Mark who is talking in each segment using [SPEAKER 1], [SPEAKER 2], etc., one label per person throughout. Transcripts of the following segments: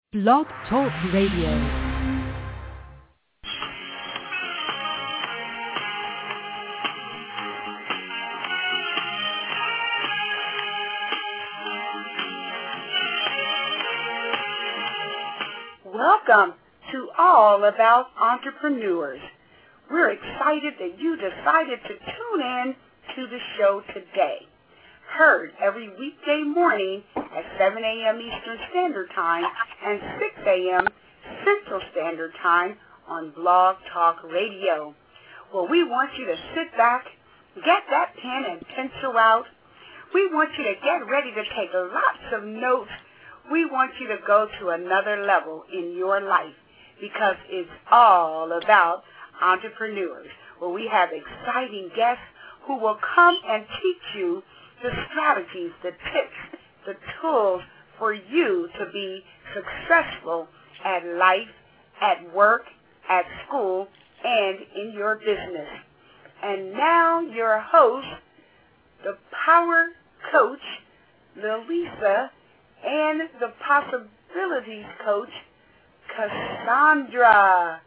[SPEAKER 1] Blog Talk Radio.
[SPEAKER 2] Welcome to All About Entrepreneurs. We're excited that you decided to tune in to the show today. Heard every weekday morning at 7 a.m. Eastern Standard Time and 6 a.m. Central Standard Time on Blog Talk Radio. Well, we want you to sit back, get that pen and pencil out. We want you to get ready to take lots of notes. We want you to go to another level in your life because it's all about entrepreneurs, where we have exciting guests who will come and teach you the strategies, the tips, the tools for you to be successful at life, at work, at school, and in your business. And now your host, the Power Coach, Louisa, and the Possibilities Coach, Cassandra.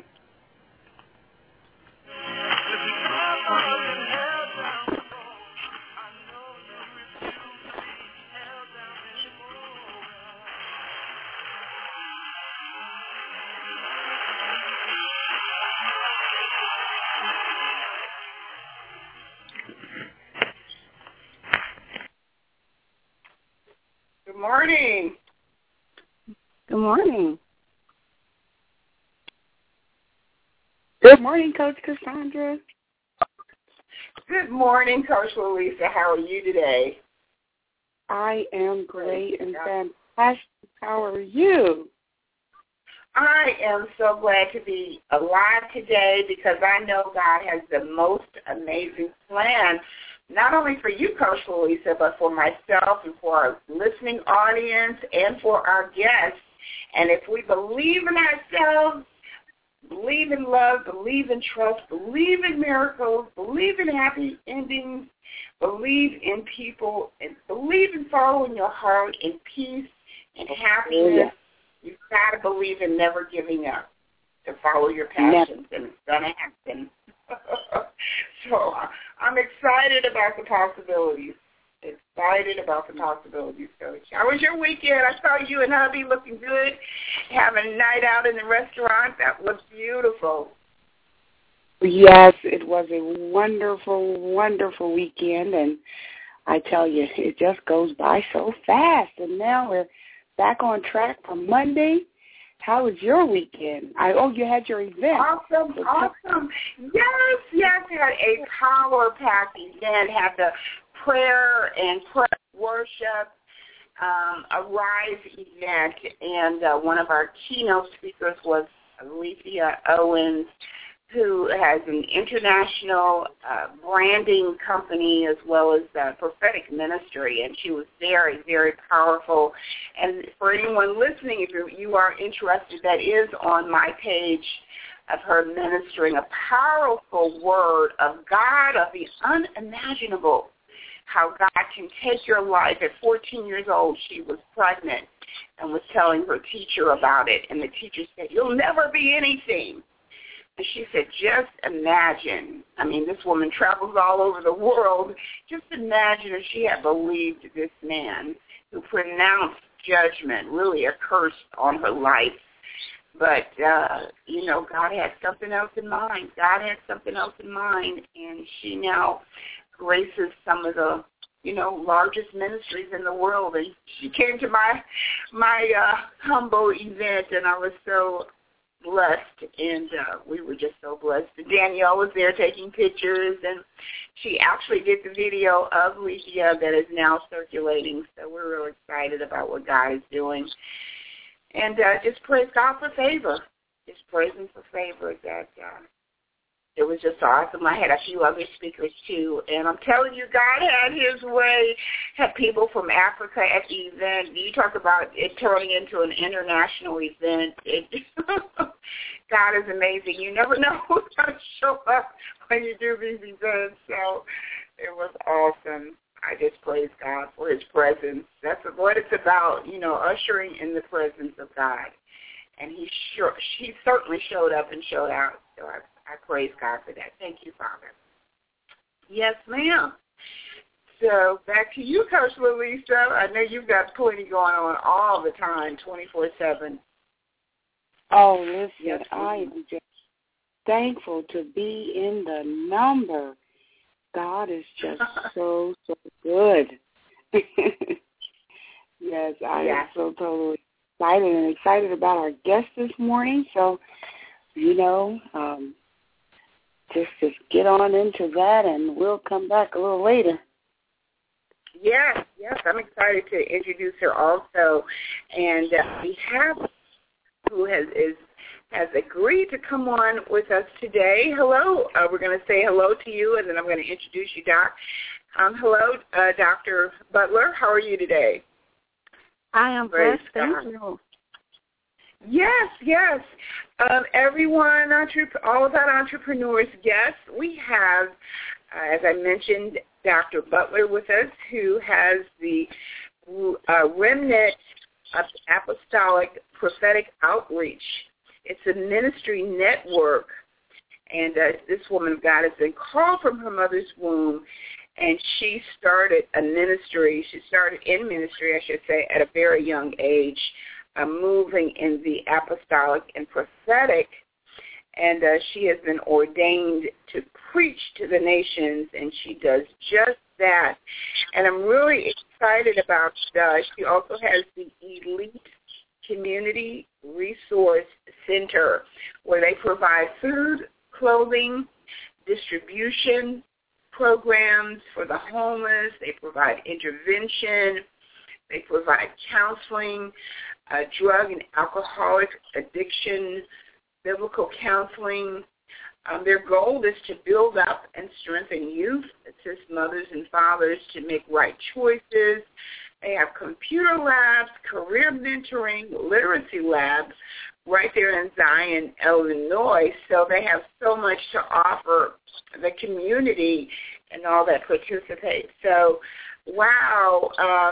[SPEAKER 3] Good morning.
[SPEAKER 2] Good morning. Good morning, Coach Cassandra.
[SPEAKER 3] Good morning, Coach Louisa. How are you today?
[SPEAKER 2] I am great and fantastic. How are you?
[SPEAKER 3] I am so glad to be alive today because I know God has the most amazing plan, not only for you, Coach Louisa, but for myself and for our listening audience and for our guests. And if we believe in ourselves, believe in love, believe in trust, believe in miracles, believe in happy endings, believe in people, and believe in following your heart in peace and happiness, you've got to believe in never giving up to follow your passions, and it's going to happen. So I'm excited about the possibilities. Excited about the possibilities, Coach. How was your weekend? I saw you and hubby looking good, having a night out in the restaurant. That was beautiful.
[SPEAKER 2] Yes, it was a wonderful, wonderful weekend, and I tell you, it just goes by so fast. And now we're back on track for Monday. How was your weekend? You had your event.
[SPEAKER 3] Awesome. Yes, had a power-packed event, had the prayer and worship, a Rise event, and one of our keynote speakers was Alethea Owens, who has an international branding company as well as prophetic ministry, and she was very, very powerful. And for anyone listening, if you are interested, that is on my page of her ministering a powerful word of God, of the unimaginable, how God can take your life. At 14 years old, she was pregnant and was telling her teacher about it, and the teacher said, "You'll never be anything." And she said, just imagine. I mean, this woman travels all over the world. Just imagine if she had believed this man who pronounced judgment, really a curse on her life. But, God had something else in mind. And she now graces some of the, largest ministries in the world. And she came to my humble event, and I was so blessed, and we were just so blessed. Danielle was there taking pictures, and she actually did the video of Alethea that is now circulating, so we're real excited about what God is doing. And just praise God for favor. Just praise Him for favor. That it was just awesome. I had a few other speakers, too, and I'm telling you, God had His way. Had people from Africa at the event. You talk about it turning into an international event. God is amazing. You never know who's going to show up when you do these events, so it was awesome. I just praise God for his presence. That's what it's about, ushering in the presence of God. And he certainly showed up and showed out. So I praise God for that. Thank you, Father. Yes, ma'am. So back to you, Coach Louisa. I know you've got plenty going on all the time, 24/7.
[SPEAKER 4] Oh, listen,
[SPEAKER 3] yes,
[SPEAKER 4] I am just thankful to be in the number. God is just so good. Yes, I am so totally excited about our guest this morning. So, just get on into that, and we'll come back a little later.
[SPEAKER 3] Yes, I'm excited to introduce her also. And we have who has agreed to come on with us today. Hello. We're going to say hello to you, and then I'm going to introduce you, Doc. Hello, Dr. Butler. How are you today?
[SPEAKER 5] I am blessed. Thank you.
[SPEAKER 3] Yes. Everyone, All About Entrepreneurs guests, we have, as I mentioned, Dr. Butler with us, who has the Remnant Apostolic Prophetic Outreach. It's a ministry network, and this woman of God has been called from her mother's womb, and she started in ministry, I should say, at a very young age, moving in the apostolic and prophetic, and she has been ordained to preach to the nations, and she does just that. And I'm really excited about she also has the Elite Community Resource Center, where they provide food, clothing, distribution programs for the homeless. They provide intervention. They provide counseling, drug and alcoholic addiction, biblical counseling. Their goal is to build up and strengthen youth, assist mothers and fathers to make right choices. They have computer labs, career mentoring, literacy labs right there in Zion, Illinois. So they have so much to offer the community and all that participate. So, wow,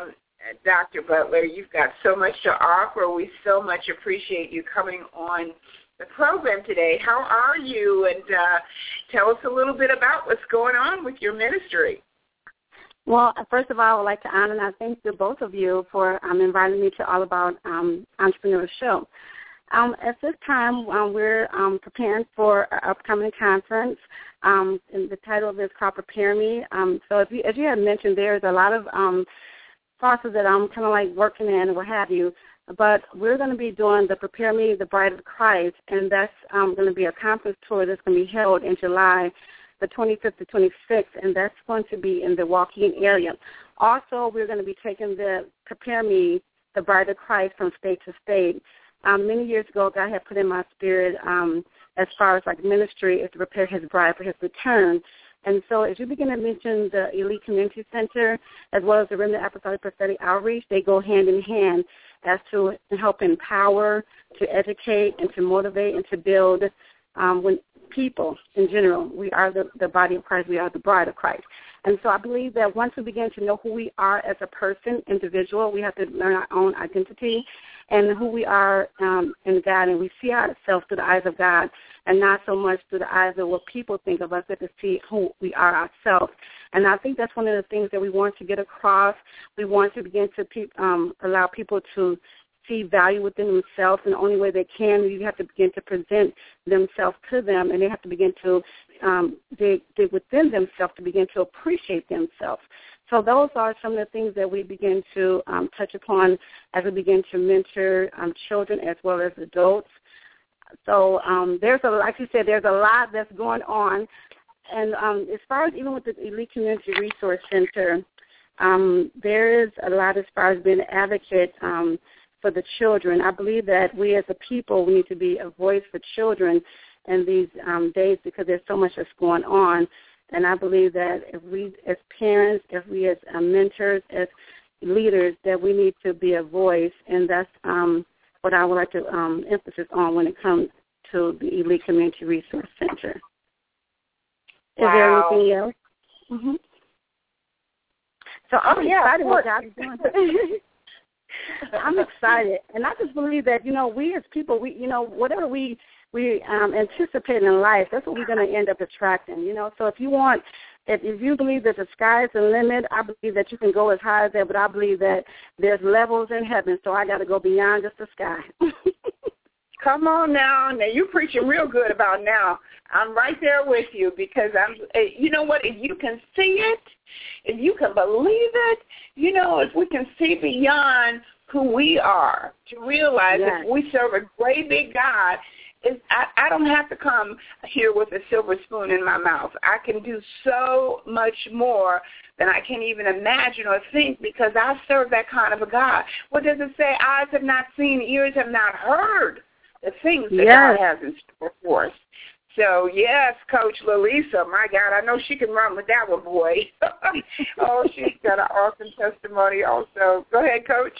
[SPEAKER 3] Dr. Butler, you've got so much to offer. We so much appreciate you coming on the program today. How are you? And tell us a little bit about what's going on with your ministry.
[SPEAKER 5] Well, first of all, I would like to honor and I thank you, both of you, for inviting me to All About Entrepreneur Show. At this time, we're preparing for our upcoming conference. And the title of it is called Prepare Me. So as you had mentioned, there's a lot of process that I'm kind of like working in and what have you. But we're going to be doing the Prepare Me, the Bride of Christ, and that's going to be a conference tour that's going to be held in July the 25th to 26th, and that's going to be in the Waukegan area. Also, we're going to be taking the Prepare Me, the Bride of Christ, from state to state. Many years ago, God had put in my spirit as far as like ministry is to prepare his bride for his return. And so as you begin to mention the Elite Community Center as well as the Remnant Apostolic Prophetic Outreach, they go hand in hand as to help empower, to educate, and to motivate, and to build when people in general. We are the body of Christ. We are the bride of Christ. And so I believe that once we begin to know who we are as a person, individual, we have to learn our own identity and who we are in God, and we see ourselves through the eyes of God and not so much through the eyes of what people think of us, but to see who we are ourselves. And I think that's one of the things that we want to get across. We want to begin to allow people to see value within themselves, and the only way they can, you have to begin to present themselves to them, and they have to begin to dig within themselves to begin to appreciate themselves. So those are some of the things that we begin to touch upon as we begin to mentor children as well as adults. So like you said, there's a lot that's going on. And as far as even with the Elite Community Resource Center, there is a lot as far as being an advocate for the children. I believe that we as a people, we need to be a voice for children in these days because there's so much that's going on. And I believe that if we as parents, if we as mentors, as leaders, that we need to be a voice, and that's what I would like to emphasis on when it comes to the Elite Community Resource Center.
[SPEAKER 3] Wow.
[SPEAKER 5] Is there anything else? Mm-hmm. So I'm excited what God is doing. I'm excited, and I just believe that we as people, whatever we anticipate in life, that's what we're going to end up attracting. So if you believe that the sky is the limit, I believe that you can go as high as that. But I believe that there's levels in heaven, so I got to go beyond just the sky.
[SPEAKER 3] Come on now. Now, you're preaching real good about now. I'm right there with you because you know what? If you can see it, if you can believe it, if we can see beyond who we are to realize that we serve a great big God, I don't have to come here with a silver spoon in my mouth. I can do so much more than I can even imagine or think because I serve that kind of a God. What does it say? Eyes have not seen, ears have not heard the things that God has in store for us. So, yes, Coach Lalisa, my God, I know she can run with that one, boy. Oh, she's got an awesome testimony also. Go ahead, Coach.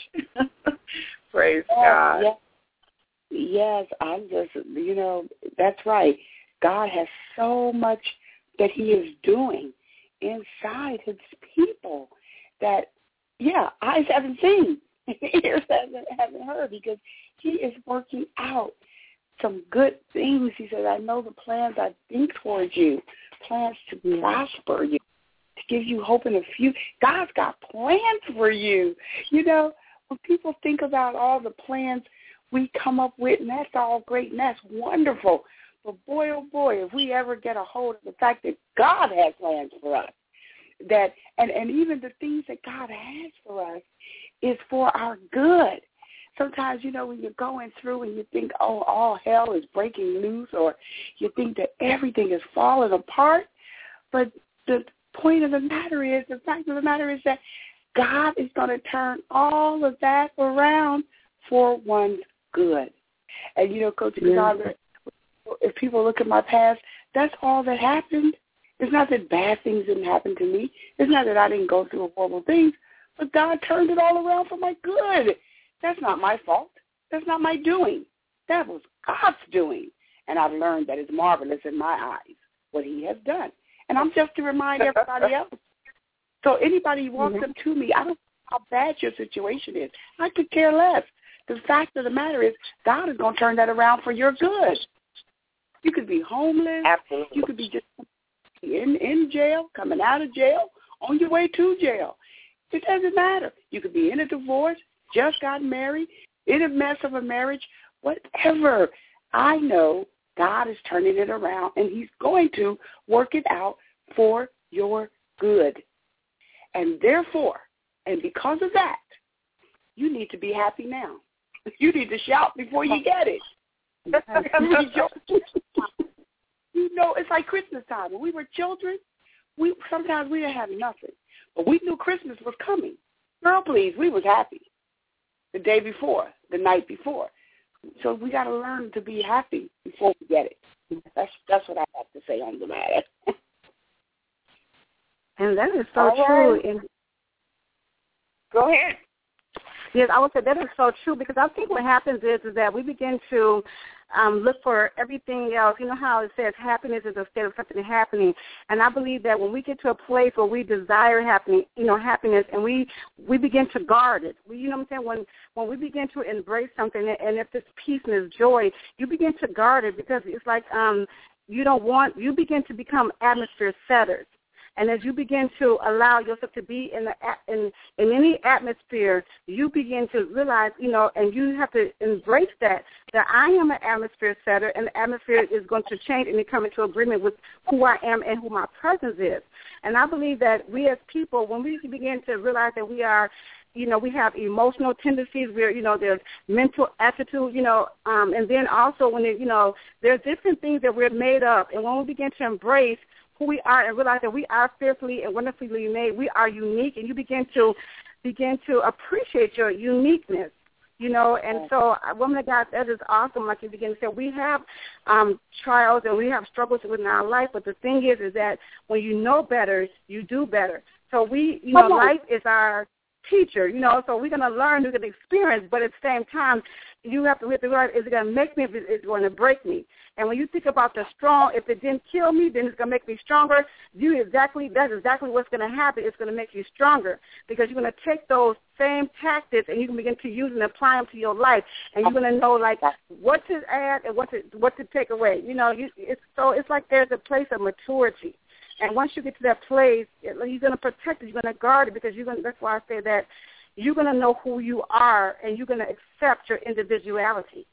[SPEAKER 3] Praise God.
[SPEAKER 4] Yes, I'm just, that's right. God has so much that he is doing inside his people that, eyes haven't seen, ears haven't heard, because he is working out some good things. He said, I know the plans I think towards you, plans to prosper you, to give you hope in the future. God's got plans for you. When people think about all the plans we come up with, and that's all great, and that's wonderful. But boy, oh boy, if we ever get a hold of the fact that God has plans for us, that and even the things that God has for us is for our good. Sometimes, when you're going through and you think, oh, all hell is breaking loose, or you think that everything is falling apart, but the fact of the matter is that God is going to turn all of that around for one's good. And, Coach Cassandra, if people look at my past, that's all that happened. It's not that bad things didn't happen to me. It's not that I didn't go through horrible things, but God turned it all around for my good. That's not my fault. That's not my doing. That was God's doing. And I've learned that it's marvelous in my eyes what he has done. And I'm just to remind everybody else. So anybody who walks up to me, I don't know how bad your situation is. I could care less. The fact of the matter is God is going to turn that around for your good. You could be homeless.
[SPEAKER 3] Absolutely.
[SPEAKER 4] You could be just in jail, coming out of jail, on your way to jail. It doesn't matter. You could be in a divorce, just got married, in a mess of a marriage, whatever. I know God is turning it around, and he's going to work it out for your good. And therefore, and because of that, you need to be happy now. You need to shout before you get it. It's like Christmas time. When we were children, sometimes we didn't have nothing. But we knew Christmas was coming. Girl, please, we was happy the day before, the night before. So we got to learn to be happy before we get it. That's what I have to say on the matter.
[SPEAKER 5] And that is so true. And
[SPEAKER 3] go ahead.
[SPEAKER 5] Yes, I would say that is so true, because I think what happens is that we begin to look for everything else. You know how it says happiness is a state of something happening, and I believe that when we get to a place where we desire happiness, and we begin to guard it. You know what I'm saying? When we begin to embrace something, and if it's peace and it's joy, you begin to guard it, because it's like you begin to become atmosphere setters. And as you begin to allow yourself to be in any atmosphere, you begin to realize, and you have to embrace that I am an atmosphere setter, and the atmosphere is going to change and come into agreement with who I am and who my presence is. And I believe that we as people, when we begin to realize that we are, we have emotional tendencies, there's mental attitude, and then also when there's different things that we're made of. And when we begin to embrace who we are and realize that we are fearfully and wonderfully made, we are unique, and you begin to appreciate your uniqueness, and so, woman of God, that is awesome. Like you begin to say, we have trials and we have struggles within our life, but the thing is that when you know better, you do better. So life is our teacher, so we're going to learn, we're going to experience, but at the same time, we have to realize, is it going to make me, if it's going to break me? And when you think about the strong, if it didn't kill me, then it's going to make me stronger. That's exactly what's going to happen. It's going to make you stronger because you're going to take those same tactics and you can begin to use and apply them to your life. And you're going to know, like, what to add and what to take away. It's like there's a place of maturity. And once you get to that place, you're going to protect it. You're going to guard it because that's why I say that you're going to know who you are and you're going to accept your individuality.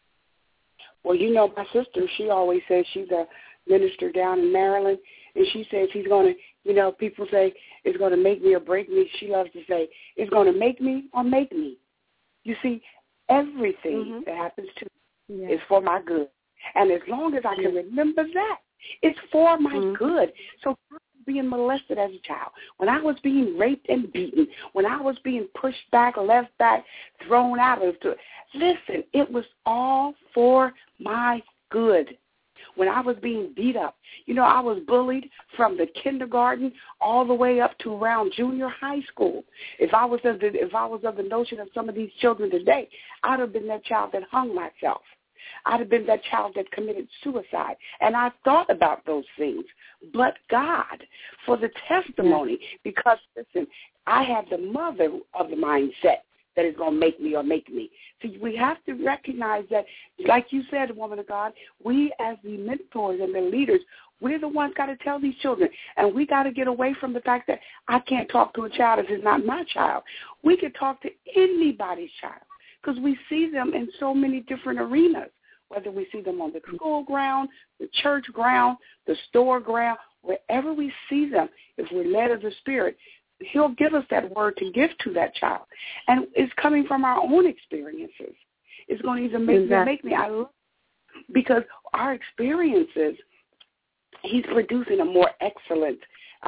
[SPEAKER 4] Well, my sister, she always says she's a minister down in Maryland, and she says he's going to, people say it's going to make me or break me. She loves to say it's going to make me or make me. You see, everything that happens to me is for my good. And as long as I can remember that, it's for my good. So being molested as a child, when I was being raped and beaten, when I was being pushed back, left back, thrown out of it, listen, it was all for my good. When I was being beat up, I was bullied from the kindergarten all the way up to around junior high school. If I was of the notion of some of these children today, I'd have been that child that hung myself. I'd have been that child that committed suicide. And I thought about those things. But God, for the testimony, because, listen, I have the mother of the mindset that is going to make me or make me. So we have to recognize that, like you said, woman of God, we as the mentors and the leaders, we're the ones got to tell these children. And we got to get away from the fact that I can't talk to a child if it's not my child. We can talk to anybody's child because we see them in so many different arenas, whether we see them on the school ground, the church ground, the store ground, wherever we see them, if we're led of the Spirit, He'll give us that word to give to that child. And it's coming from our own experiences. It's going to either make me or make me. Because our experiences, He's producing a more excellent,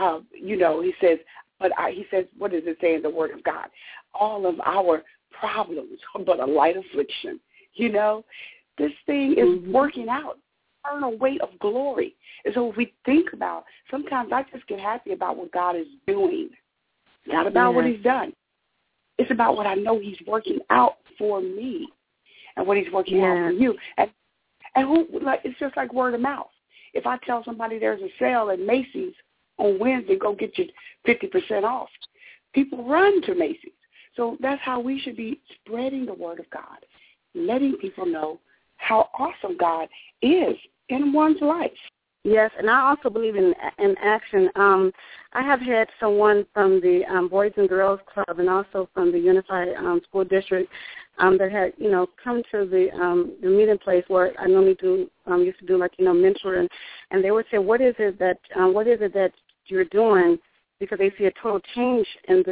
[SPEAKER 4] he says, what does it say in the Word of God? All of our problems are but a light affliction. This thing is working out, eternal weight of glory. And so if we think about, sometimes I just get happy about what God is doing, not about what He's done. It's about what I know He's working out for me and what He's working out for you. And it's just like word of mouth. If I tell somebody there's a sale at Macy's on Wednesday, go get you 50% off, people run to Macy's. So that's how we should be spreading the word of God, letting people know how awesome God is in one's life.
[SPEAKER 5] Yes, and I also believe in action. I have had someone from the Boys and Girls Club and also from the Unified School District that had, come to the meeting place where I normally used to do mentoring, and they would say, what is it that you're doing? Because they see a total change in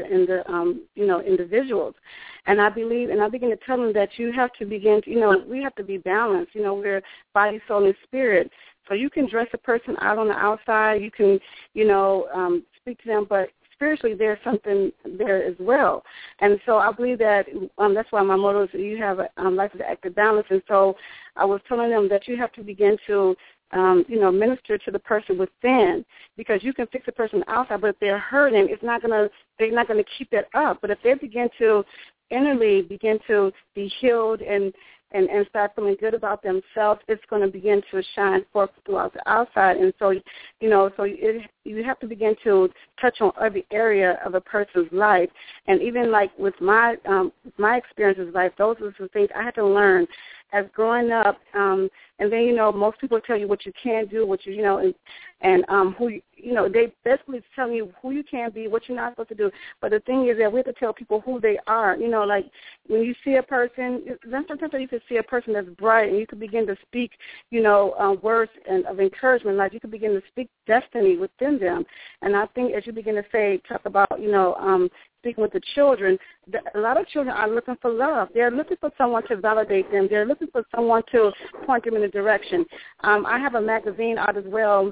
[SPEAKER 5] the individuals. And I believe, and I begin to tell them that you have to begin to, we have to be balanced. We're body, soul, and spirit. So you can dress a person out on the outside. You can, speak to them, but spiritually there's something there as well. And so I believe that that's why my motto is you have a life of active balance. And so I was telling them that you have to begin to minister to the person within, because you can fix a person outside, but if they're hurting, they're not gonna keep that up. But if they begin to innerly begin to be healed and start feeling good about themselves, it's going to begin to shine forth throughout the outside. And so, you have to begin to touch on every area of a person's life. And even like with my experiences in life, those are the things I had to learn as growing up. And then, most people tell you what you can do, what you, and who, they basically tell you who you can be, what you're not supposed to do. But the thing is that we have to tell people who they are. Like when you see a person, sometimes you can see a person that's bright and you can begin to speak, words of encouragement. Like you can begin to speak destiny within them. And I think as you begin to talk about, speaking with the children, a lot of children are looking for love. They're looking for someone to validate them. They're looking for someone to point them in a direction. I have a magazine out as well,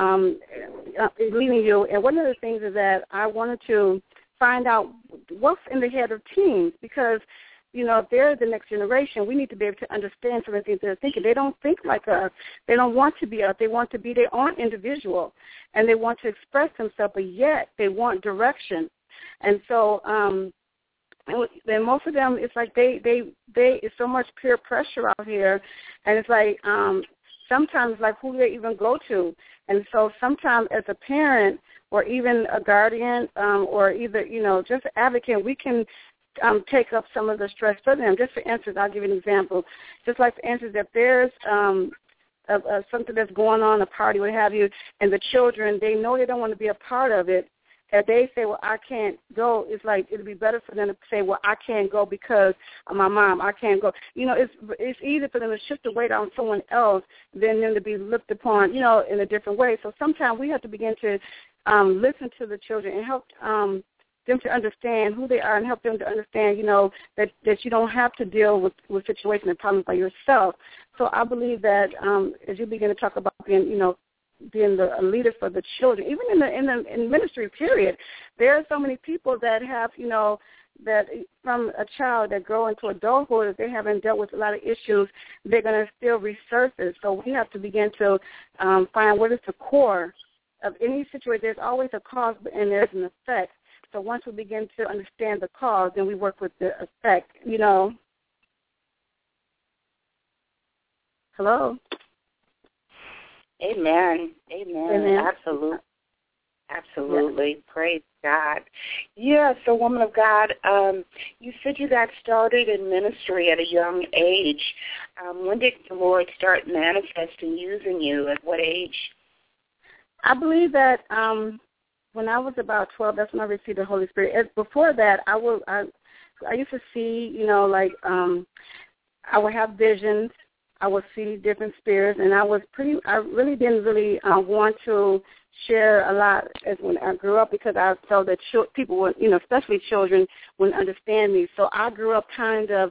[SPEAKER 5] Leading You, and one of the things is that I wanted to find out what's in the head of teens, because if they're the next generation, we need to be able to understand some of the things they're thinking. They don't think like us. They don't want to be us. They want to be their own individual, and they want to express themselves, but yet they want direction. And so And most of them, it's like they it's so much peer pressure out here, and it's like sometimes like who they even go to, and so sometimes as a parent or even a guardian or either just an advocate, we can take up some of the stress for them. Just for instance, I'll give you an example. Just like for instance, if there's something that's going on, a party, what have you, and the children, they know they don't want to be a part of it. If they say, well, I can't go, it's like it would be better for them to say, well, I can't go because of my mom. I can't go. It's easier for them to shift the weight on someone else than them to be looked upon, in a different way. So sometimes we have to begin to listen to the children and help them to understand who they are and help them to understand, that you don't have to deal with situations and problems by yourself. So I believe that as you begin to talk about being a leader for the children, even in ministry period, there are so many people that have, that from a child that grow into adulthood, if they haven't dealt with a lot of issues, they're going to still resurface. So we have to begin to find what is the core of any situation. There's always a cause and there's an effect. So once we begin to understand the cause, then we work with the effect, Hello?
[SPEAKER 3] Amen. Absolutely. Yeah. Praise God. Yeah, so woman of God, you said you got started in ministry at a young age. When did the Lord start manifesting, using you? At what age?
[SPEAKER 5] I believe that when I was about 12, that's when I received the Holy Spirit. Before that, I used to see, I would have visions. I would see different spirits, and I really didn't want to share a lot as when I grew up because I felt that people would, especially children, wouldn't understand me. So I grew up kind of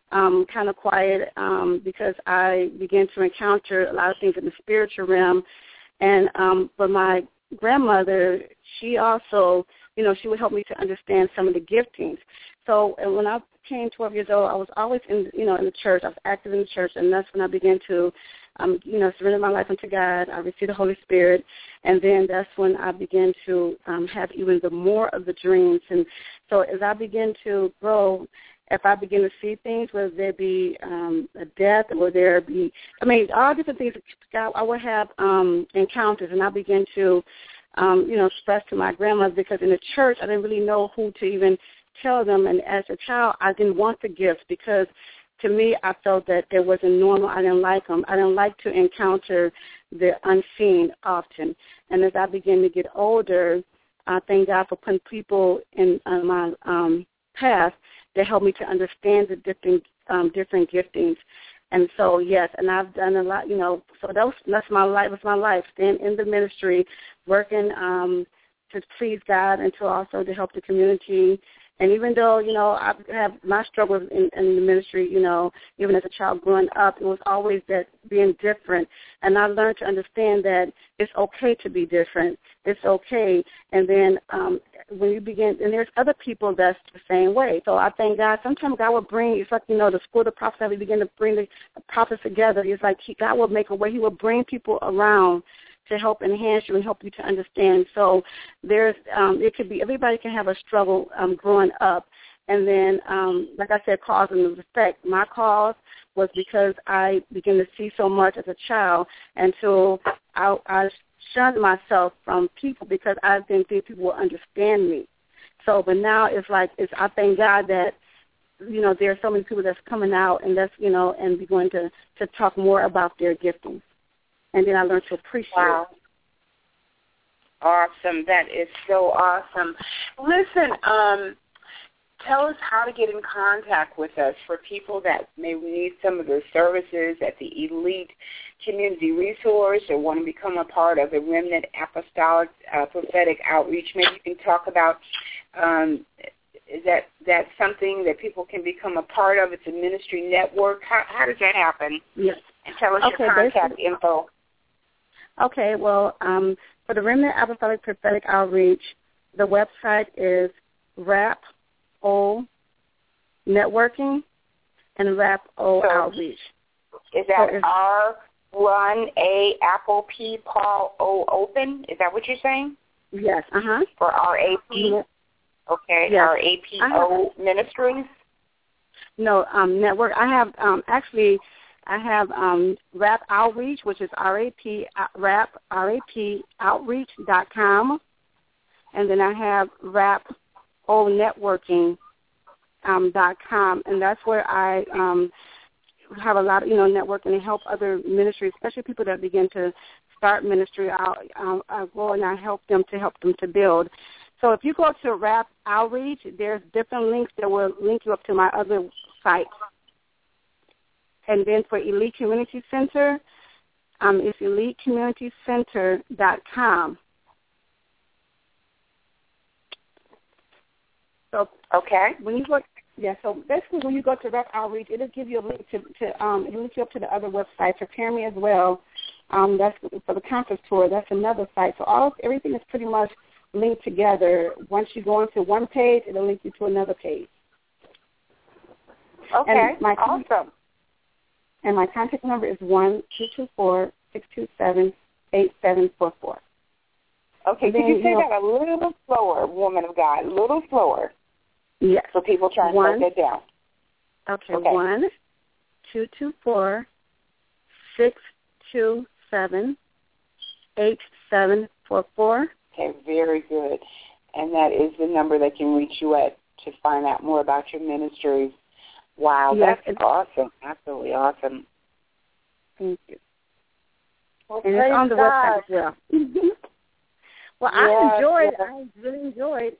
[SPEAKER 5] quiet because I began to encounter a lot of things in the spiritual realm. And but my grandmother, she also, she would help me to understand some of the giftings. So when I became 12 years old, I was always in the church. I was active in the church, and that's when I began to, surrender my life unto God. I received the Holy Spirit, and then that's when I began to have even the more of the dreams. And so as I began to grow, if I begin to see things, whether there be a death or there be, all different things, I would have encounters, and I began to, express to my grandmother because in the church I didn't really know who to even tell them. And as a child, I didn't want the gifts because to me I felt that it wasn't normal. I didn't like them. I didn't like to encounter the unseen often. And as I began to get older, I thank God for putting people in my path that helped me to understand the different giftings. And so, yes, and I've done a lot, so that's my life. It's my life, staying in the ministry, working to please God and to also to help the community. And even though, I have my struggles in the ministry, even as a child growing up, it was always that being different. And I learned to understand that it's okay to be different. It's okay. And then when you begin, and there's other people that's the same way. So I thank God. Sometimes God will bring, it's like, the school of the prophets, we begin to bring the prophets together. It's like God will make a way. He will bring people around to help enhance you and help you to understand. So there's, it could be, everybody can have a struggle growing up. And then, like I said, cause and effect. My cause was because I began to see so much as a child until I shunned myself from people because I didn't think people would understand me. So, but now it's like, I thank God that, there are so many people that's coming out and that's, and be going to talk more about their giftings. And then I learned to appreciate it.
[SPEAKER 3] Awesome. That is so awesome. Listen, tell us how to get in contact with us for people that may need some of the services at the Elite Community Resource or want to become a part of the Remnant Apostolic Prophetic Outreach. Maybe you can talk about is that something that people can become a part of? It's a ministry network. How does that happen?
[SPEAKER 5] Yes.
[SPEAKER 3] And tell us your contact info.
[SPEAKER 5] Okay, well, for the Remnant Apostolic Prophetic Outreach, the website is RAP-O Networking and RAP-O Outreach.
[SPEAKER 3] Is that R-1, A, Apple, P, Paul, O, Open? Is that what you're saying?
[SPEAKER 5] Yes,
[SPEAKER 3] For R-A-P? Okay.
[SPEAKER 5] Yes.
[SPEAKER 3] RAPO Ministries?
[SPEAKER 5] No, network. I have Rap Outreach, which is rapoutreach.com, and then I have rapnetworking.com, and that's where I have a lot of networking and help other ministries, especially people that begin to start ministry. I go and I help them to build. So if you go to Rap Outreach, there's different links that will link you up to my other sites. And then for Elite Community Center, it's elitecommunitycenter.com. So
[SPEAKER 3] okay,
[SPEAKER 5] when you go, so basically when you go to Rep Outreach, it'll give you a link it'll link you up to the other websites. Prepare Me as well. That's for the conference tour. That's another site. So everything is pretty much linked together. Once you go into one page, it'll link you to another page.
[SPEAKER 3] Okay, awesome.
[SPEAKER 5] And my contact number is 1-224-627-8744.
[SPEAKER 3] Okay, could you say that a little slower, woman of God, a little slower?
[SPEAKER 5] Yes.
[SPEAKER 3] So people try to write that down.
[SPEAKER 5] Okay. 1-224-627-8744.
[SPEAKER 3] Okay, very good. And that is the number they can reach you at to find out more about your ministries. Wow,
[SPEAKER 5] yes,
[SPEAKER 3] that's awesome. Absolutely awesome.
[SPEAKER 5] Thank you.
[SPEAKER 3] Well,
[SPEAKER 5] and it's on the website as well. Well, I really enjoyed.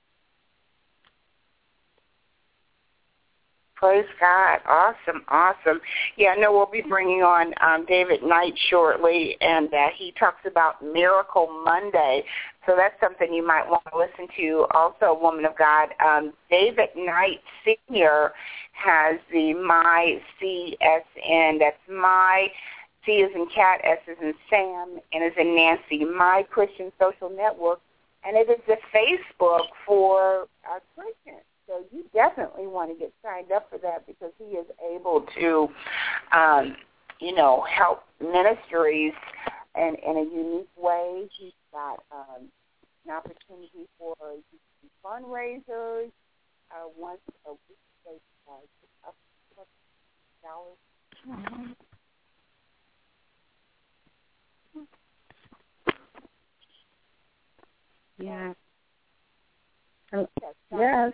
[SPEAKER 3] Praise God. Awesome. Yeah, I know we'll be bringing on David Knight shortly, and he talks about Miracle Monday. So that's something you might want to listen to. Also, woman of God, David Knight Sr. has the My CSN. That's My, C is in cat, S is in Sam, N is in Nancy, My Christian Social Network. And it is the Facebook for Christians. So you definitely want to get signed up for that because he is able to, help ministries in a unique way. He's got an opportunity for fundraisers. Once a week, they up to $6.
[SPEAKER 5] Yeah. Yes.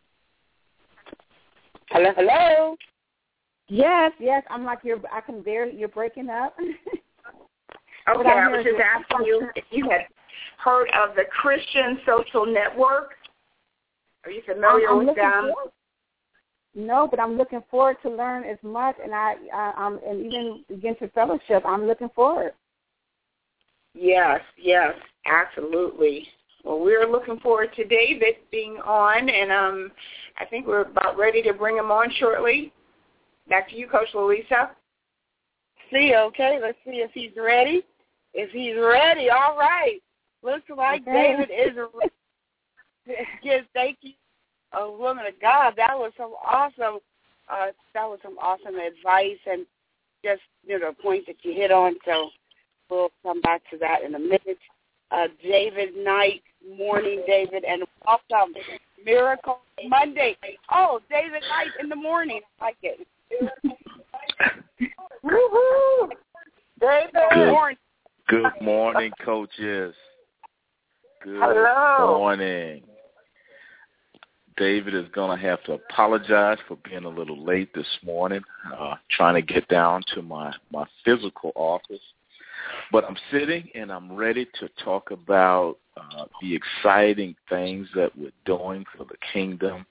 [SPEAKER 3] Hello.
[SPEAKER 5] Yes. I'm like you're breaking up.
[SPEAKER 3] Okay, I was just asking you if you had heard of the Christian Social Network. Are you familiar with them?
[SPEAKER 5] No, but I'm looking forward to learn as much, and and even begin to fellowship. I'm looking forward.
[SPEAKER 3] Yes, absolutely. Well, we're looking forward to David being on, and I think we're about ready to bring him on shortly. Back to you, Coach Louisa.
[SPEAKER 4] Okay, let's see if he's ready. If he's ready, all right. Looks like David is ready. Yes, thank you, woman of God. That was some awesome advice, and just points that you hit on. So we'll come back to that in a minute. David Knight, morning, David, and welcome. Miracle Monday. Oh, David Knight in the morning. I like it.
[SPEAKER 3] Woohoo! David.
[SPEAKER 6] Good morning, coaches. Good morning. David is going to have to apologize for being a little late this morning, trying to get down to my physical office. But I'm sitting and I'm ready to talk about the exciting things that we're doing for the kingdom,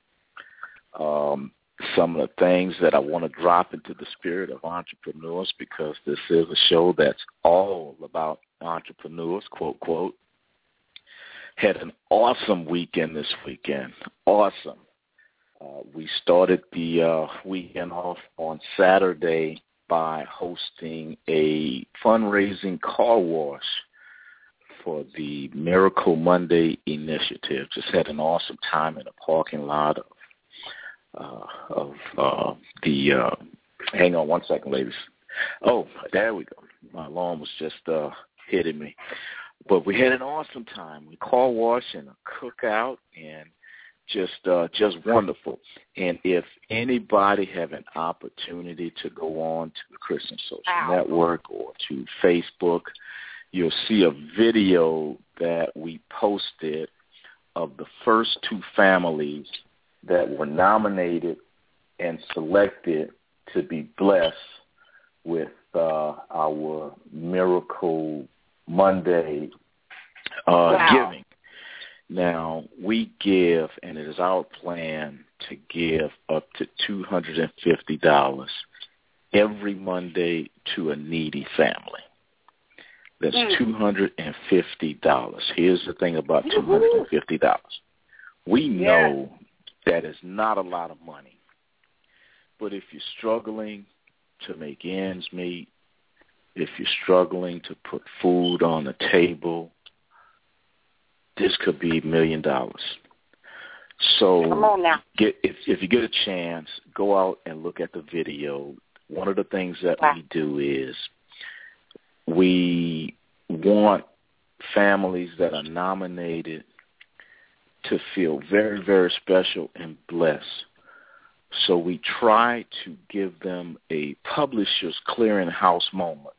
[SPEAKER 6] some of the things that I want to drop into the spirit of entrepreneurs, because this is a show that's all about entrepreneurs, quote, quote. Had an awesome weekend this weekend. Awesome. We started the weekend off on Saturday by hosting a fundraising car wash for the Miracle Monday initiative. Just had an awesome time in the parking lot of the hang on one second, ladies. Oh, there we go. My alarm was just hitting me. But we had an awesome time. We car wash and a cookout, and just wonderful. And if anybody have an opportunity to go on to the Christian Social Network or to Facebook, you'll see a video that we posted of the first 2 families that were nominated and selected to be blessed with our Miracle Monday giving. Now, we give, and it is our plan to give up to $250 every Monday to a needy family. That's $250. Here's the thing about $250. We know that is not a lot of money. But if you're struggling to make ends meet, if you're struggling to put food on the table, this could be $1 million. So
[SPEAKER 3] come on now.
[SPEAKER 6] If you get a chance, go out and look at the video. One of the things that we do is we want families that are nominated to feel very, very special and blessed. So we try to give them a publisher's clearinghouse moment.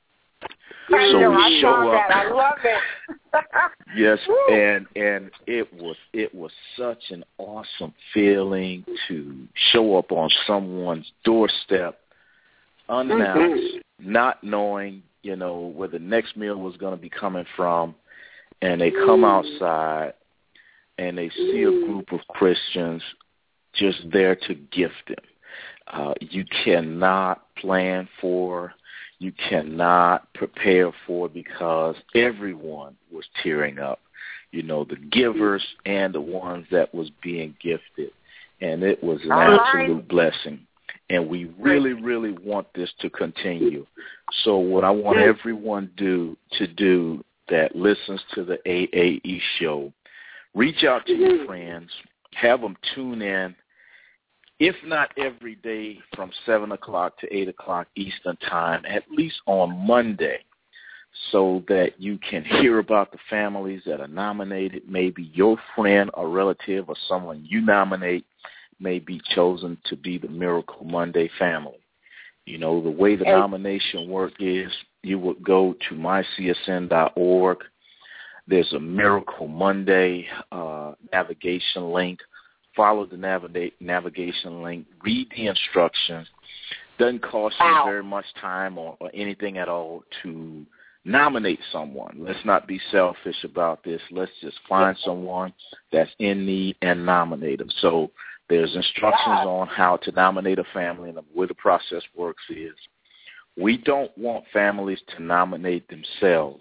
[SPEAKER 6] So we show up.
[SPEAKER 3] I love it.
[SPEAKER 6] Yes, and it was such an awesome feeling to show up on someone's doorstep unannounced, not knowing, where the next meal was going to be coming from, and they come outside and they see a group of Christians just there to gift them. You cannot plan for, you cannot prepare for, because everyone was tearing up, the givers and the ones that was being gifted. And it was an absolute blessing. And we really, really want this to continue. So what I want everyone to do that listens to the AAE show, reach out to your friends, have them tune in, if not every day from 7 o'clock to 8 o'clock Eastern Time, at least on Monday, so that you can hear about the families that are nominated. Maybe your friend or relative or someone you nominate may be chosen to be the Miracle Monday family. The way the nomination work is, you would go to mycsn.org. There's a Miracle Monday navigation link. Follow the navigation link. Read the instructions. Doesn't cost you very much time or anything at all to nominate someone. Let's not be selfish about this. Let's just find someone that's in need and nominate them. So there's instructions on how to nominate a family, and the way the process works is we don't want families to nominate themselves.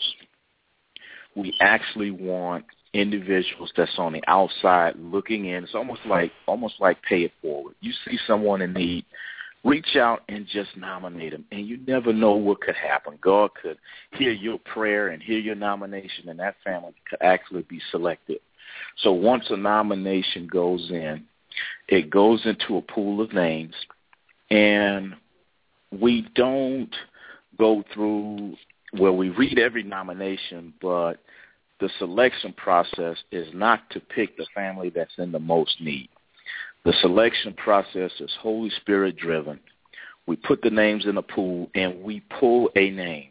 [SPEAKER 6] We actually want individuals that's on the outside looking in. It's almost like pay it forward. You see someone in need, reach out and just nominate them, and you never know what could happen. God could hear your prayer and hear your nomination, and that family could actually be selected. So once a nomination goes in, it goes into a pool of names, and we don't go through where we read every nomination, but the selection process is not to pick the family that's in the most need. The selection process is Holy Spirit driven. We put the names in a pool and we pull a name.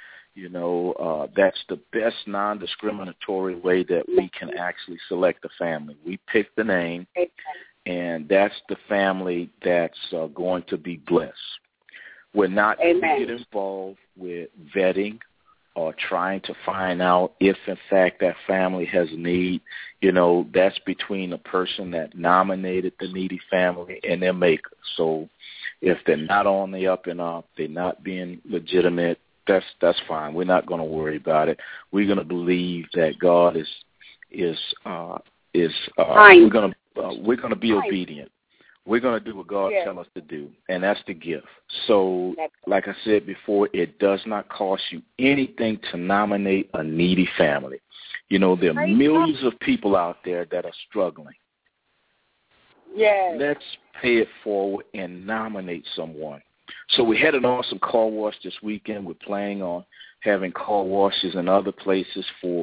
[SPEAKER 6] That's the best non-discriminatory way that we can actually select a family. We pick the name, and that's the family that's going to be blessed. We're not going to get involved with vetting or trying to find out if, in fact, that family has a need. That's between the person that nominated the needy family and their maker. So if they're not on the up and up, they're not being legitimate, that's fine. We're not going to worry about it. We're going to believe that God we're going to be obedient. We're going to do what God tells us to do, and that's the gift. So, like I said before, it does not cost you anything to nominate a needy family. There are millions of people out there that are struggling.
[SPEAKER 3] Yes.
[SPEAKER 6] Let's pay it forward and nominate someone. So we had an awesome car wash this weekend. We're planning on having car washes in other places for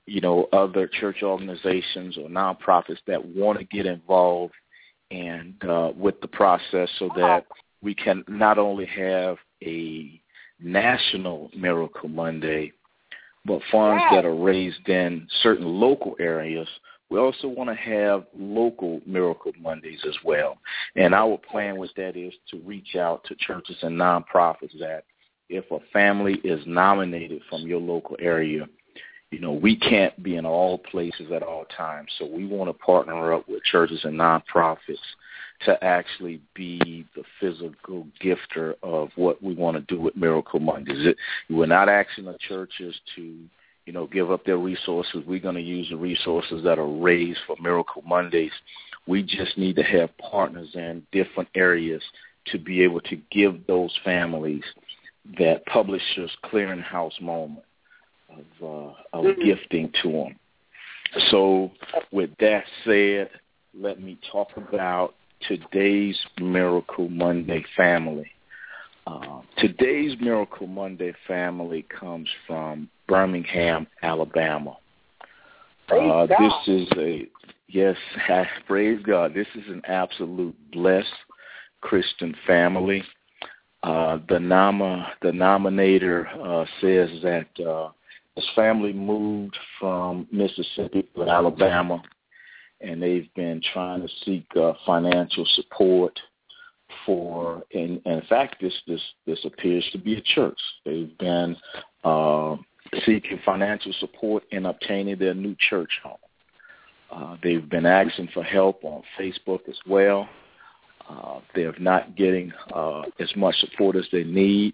[SPEAKER 6] other church organizations or nonprofits that want to get involved and with the process so that we can not only have a national Miracle Monday, but funds that are raised in certain local areas. We also want to have local Miracle Mondays as well. And our plan with that is to reach out to churches and nonprofits that if a family is nominated from your local area, we can't be in all places at all times. So we want to partner up with churches and nonprofits to actually be the physical gifter of what we want to do with Miracle Mondays. We're not asking the churches to, give up their resources. We're going to use the resources that are raised for Miracle Mondays. We just need to have partners in different areas to be able to give those families that Publishers Clearinghouse moment of gifting to them. So with that said, let me talk about today's Miracle Monday family. Today's Miracle Monday family comes from Birmingham, Alabama. This is praise God. This is an absolute blessed Christian family. The nominator says that his family moved from Mississippi to Alabama, and they've been trying to seek financial support for, and in fact, this appears to be a church. They've been seeking financial support in obtaining their new church home. They've been asking for help on Facebook as well. They're not getting as much support as they need.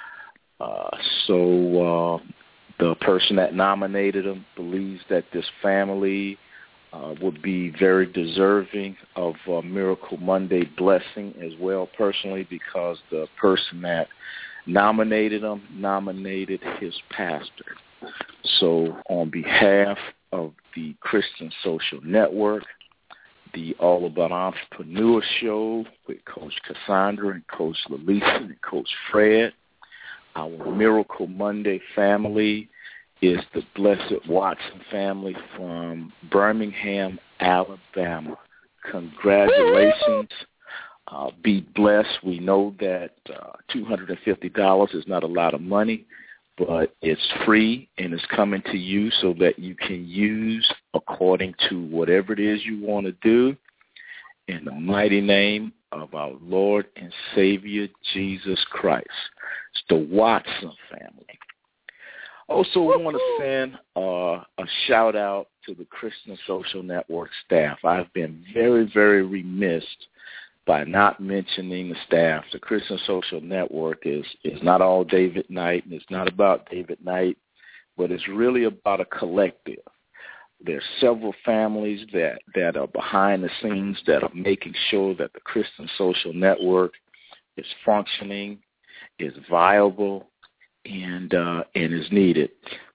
[SPEAKER 6] So the person that nominated them believes that this family would be very deserving of a Miracle Monday blessing as well, personally, because the person that nominated him nominated his pastor. So on behalf of the Christian Social Network, the All About Entrepreneur Show with Coach Cassandra and Coach Lalisa and Coach Fred, our Miracle Monday family is the Blessed Watson family from Birmingham, Alabama. Congratulations. Be blessed. We know that $250 is not a lot of money, but it's free and it's coming to you so that you can use according to whatever it is you want to do in the mighty name of our Lord and Savior, Jesus Christ. It's the Watson family. Also, I want to send a shout-out to the Christian Social Network staff. I've been very, very remiss by not mentioning the staff. The Christian Social Network is not all David Knight, and it's not about David Knight, but it's really about a collective. There's several families that are behind the scenes that are making sure that the Christian Social Network is functioning, is viable, and is needed.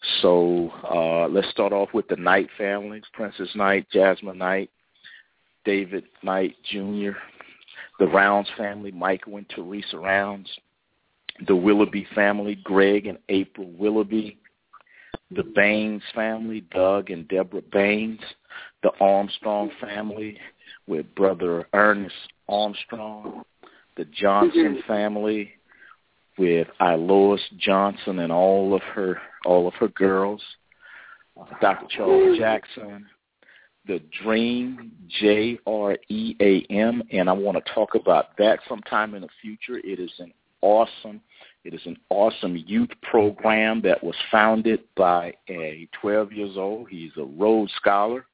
[SPEAKER 6] So let's start off with the Knight families, Princess Knight, Jasmine Knight, David Knight Jr., the Rounds family, Michael and Teresa Rounds, the Willoughby family, Greg and April Willoughby, the Baines family, Doug and Deborah Baines, the Armstrong family with Brother Ernest Armstrong, the Johnson family with Ilois Johnson and all of her girls, Dr. Charles Jackson, the Dream, JREAM, and I want to talk about that sometime in the future. It is an awesome youth program that was founded by a 12 years old. He's a Rhodes Scholar.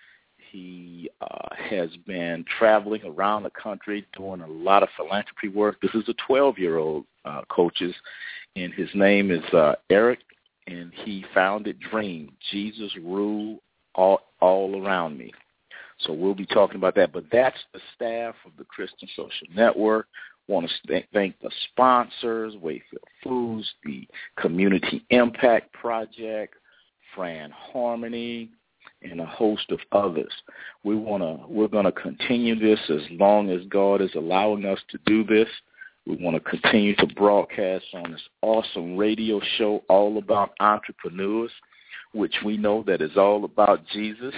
[SPEAKER 6] He has been traveling around the country doing a lot of philanthropy work. This is a 12-year-old, coaches, and his name is Eric, and he founded Dream, Jesus Rule all around me. So we'll be talking about that. But that's the staff of the Christian Social Network. Want to thank the sponsors, Wayfield Foods, the Community Impact Project, Fran Harmony, and a host of others. We're going to continue this as long as God is allowing us to do this. We want to continue to broadcast on this awesome radio show all about entrepreneurs. which we know that is all about Jesus.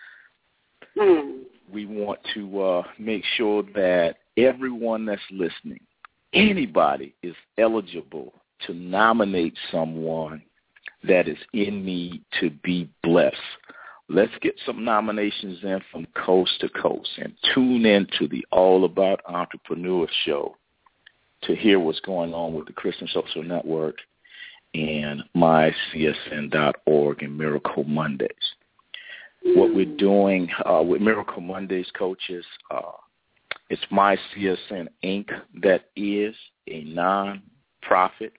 [SPEAKER 6] We want to make sure that everyone that's listening, anybody is eligible to nominate someone that is in need to be blessed. Let's get some nominations in from coast to coast and tune in to the All About Entrepreneur show to hear what's going on with the Christian Social Network and mycsn.org and Miracle Mondays. What we're doing with Miracle Mondays, coaches, it's MyCSN Inc. that is a non-profit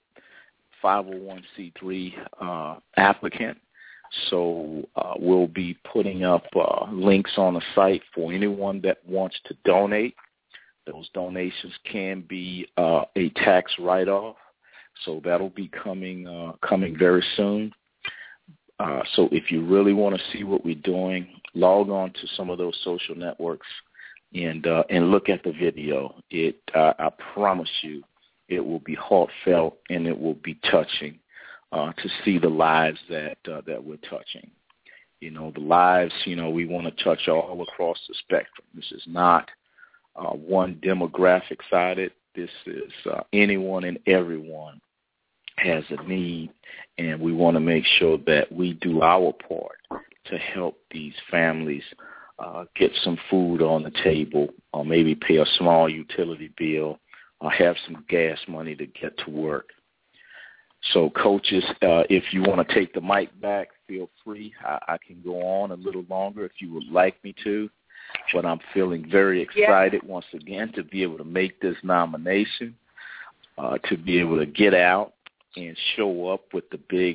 [SPEAKER 6] 501c3 applicant. So we'll be putting up links on the site for anyone that wants to donate. Those donations can be a tax write-off. So that'll be coming very soon. So if you really want to see what we're doing, log on to some of those social networks and look at the video. I promise you, it will be heartfelt and it will be touching to see the lives that we're touching. You know, the lives. You know, we want to touch all across the spectrum. This is not one demographic sided. This is anyone and everyone has a need, and we want to make sure that we do our part to help these families get some food on the table, or maybe pay a small utility bill, or have some gas money to get to work. So, coaches, if you want to take the mic back, feel free. I can go on a little longer if you would like me to, but I'm feeling very excited once again to be able to make this nomination, to be able to get out and show up with the big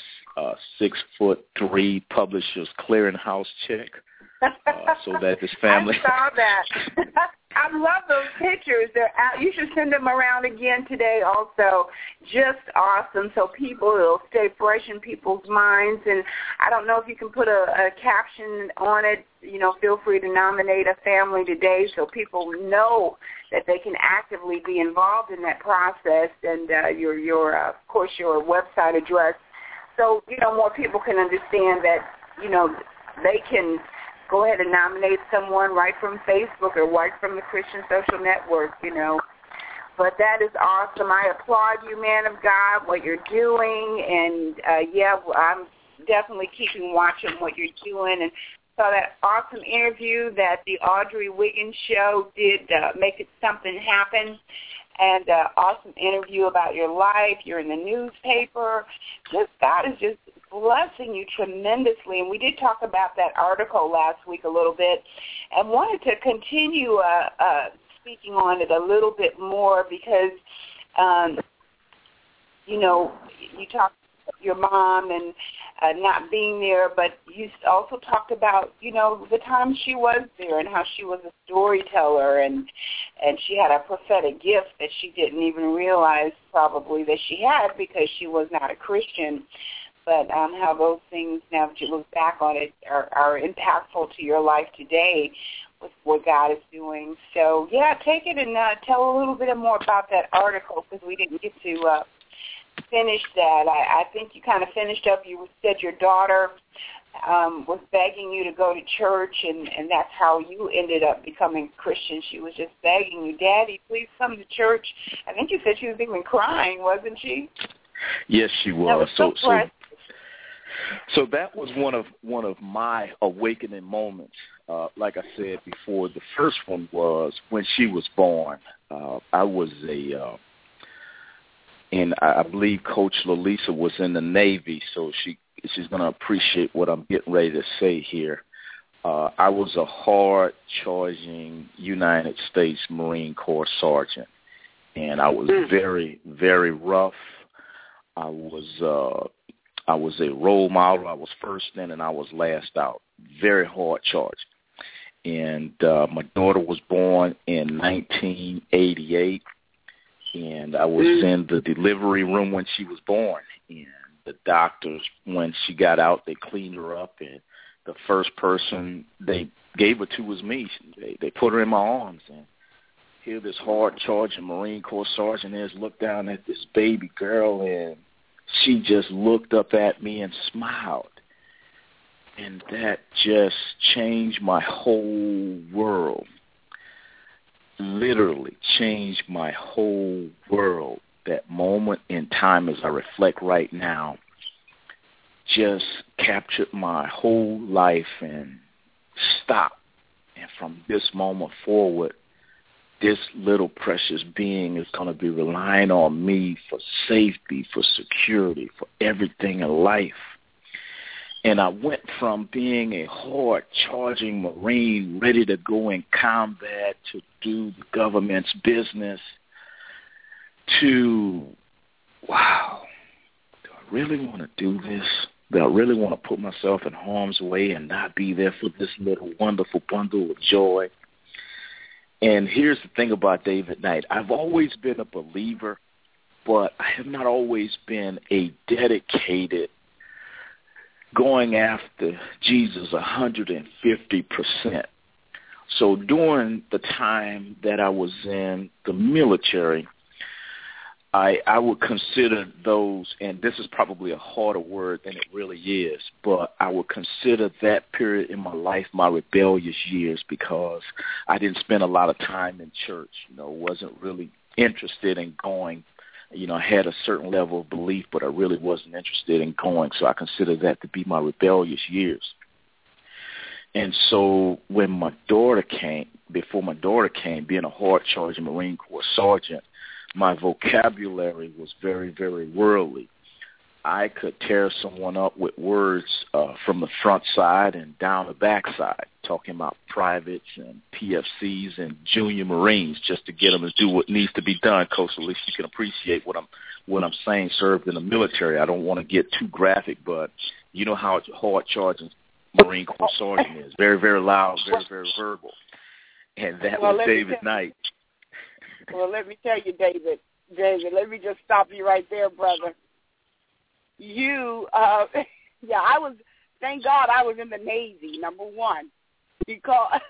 [SPEAKER 6] 6'3" Publishers Clearinghouse check, so that this family.
[SPEAKER 3] I saw that. I love those pictures. They're out. You should send them around again today also. Just awesome. So people, it'll stay fresh in people's minds. And I don't know if you can put a caption on it. You know, feel free to nominate a family today so people know that they can actively be involved in that process, and your of course, your website address. So, you know, more people can understand that, you know, they can go ahead and nominate someone right from Facebook or right from the Christian Social Network, you know. But that is awesome. I applaud you, man of God, what you're doing. And, I'm definitely keeping watching what you're doing. And saw that awesome interview that the Audrey Wiggins show did, Make It Something Happen. And awesome interview about your life. You're in the newspaper. God is just blessing you tremendously. And we did talk about that article last week a little bit and wanted to continue speaking on it a little bit more because, you know, you talked about your mom and not being there, but you also talked about, you know, the time she was there and how she was a storyteller and she had a prophetic gift that she didn't even realize probably that she had because she was not a Christian. But how those things, now that you look back on it, are impactful to your life today with what God is doing. So, yeah, take it and tell a little bit more about that article because we didn't get to finish that. I think you kind of finished up. You said your daughter was begging you to go to church, and that's how you ended up becoming Christian. She was just begging you, Daddy, please come to church. I think you said she was even crying, wasn't she?
[SPEAKER 6] Yes, she was.
[SPEAKER 3] That was
[SPEAKER 6] so that was one of my awakening moments. Like I said before, the first one was when she was born. I was and I believe Coach Lalisa was in the Navy, so she's going to appreciate what I'm getting ready to say here. I was a hard-charging United States Marine Corps sergeant, and I was very, very rough. I was a role model. I was first in and I was last out. Very hard charge. And my daughter was born in 1988, and I was in the delivery room when she was born. And the doctors, when she got out, they cleaned her up, and the first person they gave her to was me. They put her in my arms, and here this hard-charging Marine Corps sergeant is, looked down at this baby girl, and she just looked up at me and smiled. And that just changed my whole world. Literally changed my whole world. That moment in time, as I reflect right now, just captured my whole life and stopped. And from this moment forward, this little precious being is going to be relying on me for safety, for security, for everything in life. And I went from being a hard-charging Marine ready to go in combat to do the government's business to, wow, do I really want to do this? Do I really want to put myself in harm's way and not be there for this little wonderful bundle of joy? And here's the thing about David Knight. I've always been a believer, but I have not always been a dedicated going after Jesus 150%. So during the time that I was in the military, I would consider those, and this is probably a harder word than it really is, but I would consider that period in my life my rebellious years, because I didn't spend a lot of time in church, wasn't really interested in going. I had a certain level of belief, but I really wasn't interested in going, so I consider that to be my rebellious years. And so when before my daughter came, being a hard-charging Marine Corps sergeant, my vocabulary was very, very worldly. I could tear someone up with words from the front side and down the back side, talking about privates and PFCs and junior Marines, just to get them to do what needs to be done. Coach, at least you can appreciate what I'm saying. Served in the military. I don't want to get too graphic, but you know how hard-charging Marine Corps sergeant is. Very, very loud, very, very verbal. And that was David Knight.
[SPEAKER 3] Well, let me tell you, David, let me just stop you right there, brother. You, thank God I was in the Navy, number one, because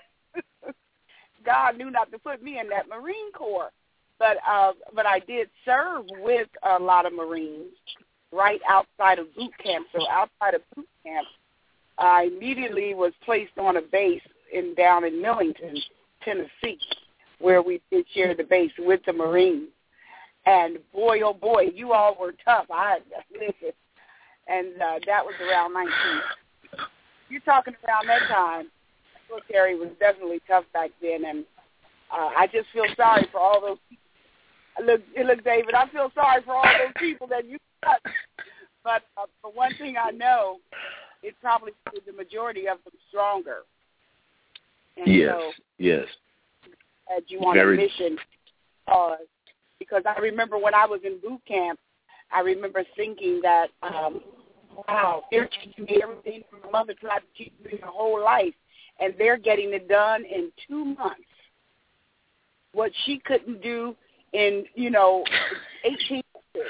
[SPEAKER 3] God knew not to put me in that Marine Corps. But I did serve with a lot of Marines right outside of boot camp. So outside of boot camp, I immediately was placed on a base down in Millington, Tennessee, where we did share the base with the Marines. And boy, oh boy, you all were tough. Listen. And that was around 19. You're talking around that time. The military was definitely tough back then. And I just feel sorry for all those people. Look, David, I feel sorry for all those people that you touched. But for one thing I know, it probably made the majority of them stronger. And
[SPEAKER 6] yes.
[SPEAKER 3] Had you on a mission, because I remember when I was in boot camp, I remember thinking that, wow, they're teaching me everything my mother tried to teach me her whole life, and they're getting it done in 2 months. What she couldn't do in, 18 years,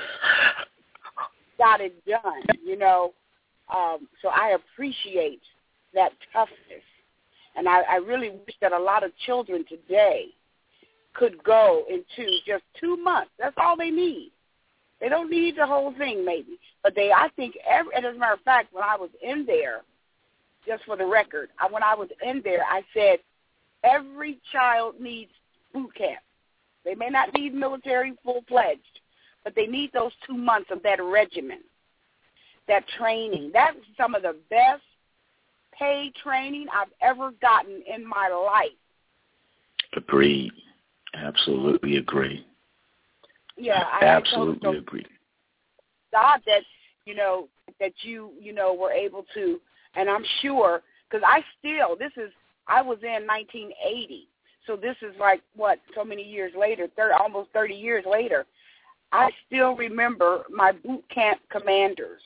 [SPEAKER 3] got it done, So I appreciate that toughness. And I really wish that a lot of children today could go into just 2 months. That's all they need. They don't need the whole thing, maybe. But I think, as a matter of fact, when I was in there, just for the record, when I was in there, I said, every child needs boot camp. They may not need military full-fledged, but they need those 2 months of that regimen, that training. That's some of the best paid training I've ever gotten in my life.
[SPEAKER 6] Agreed. Absolutely agree.
[SPEAKER 3] Yeah,
[SPEAKER 6] absolutely agree.
[SPEAKER 3] God, that that you were able to, and I'm sure, because I was in 1980, so this is like so many years later, almost 30 years later. I still remember my boot camp commanders.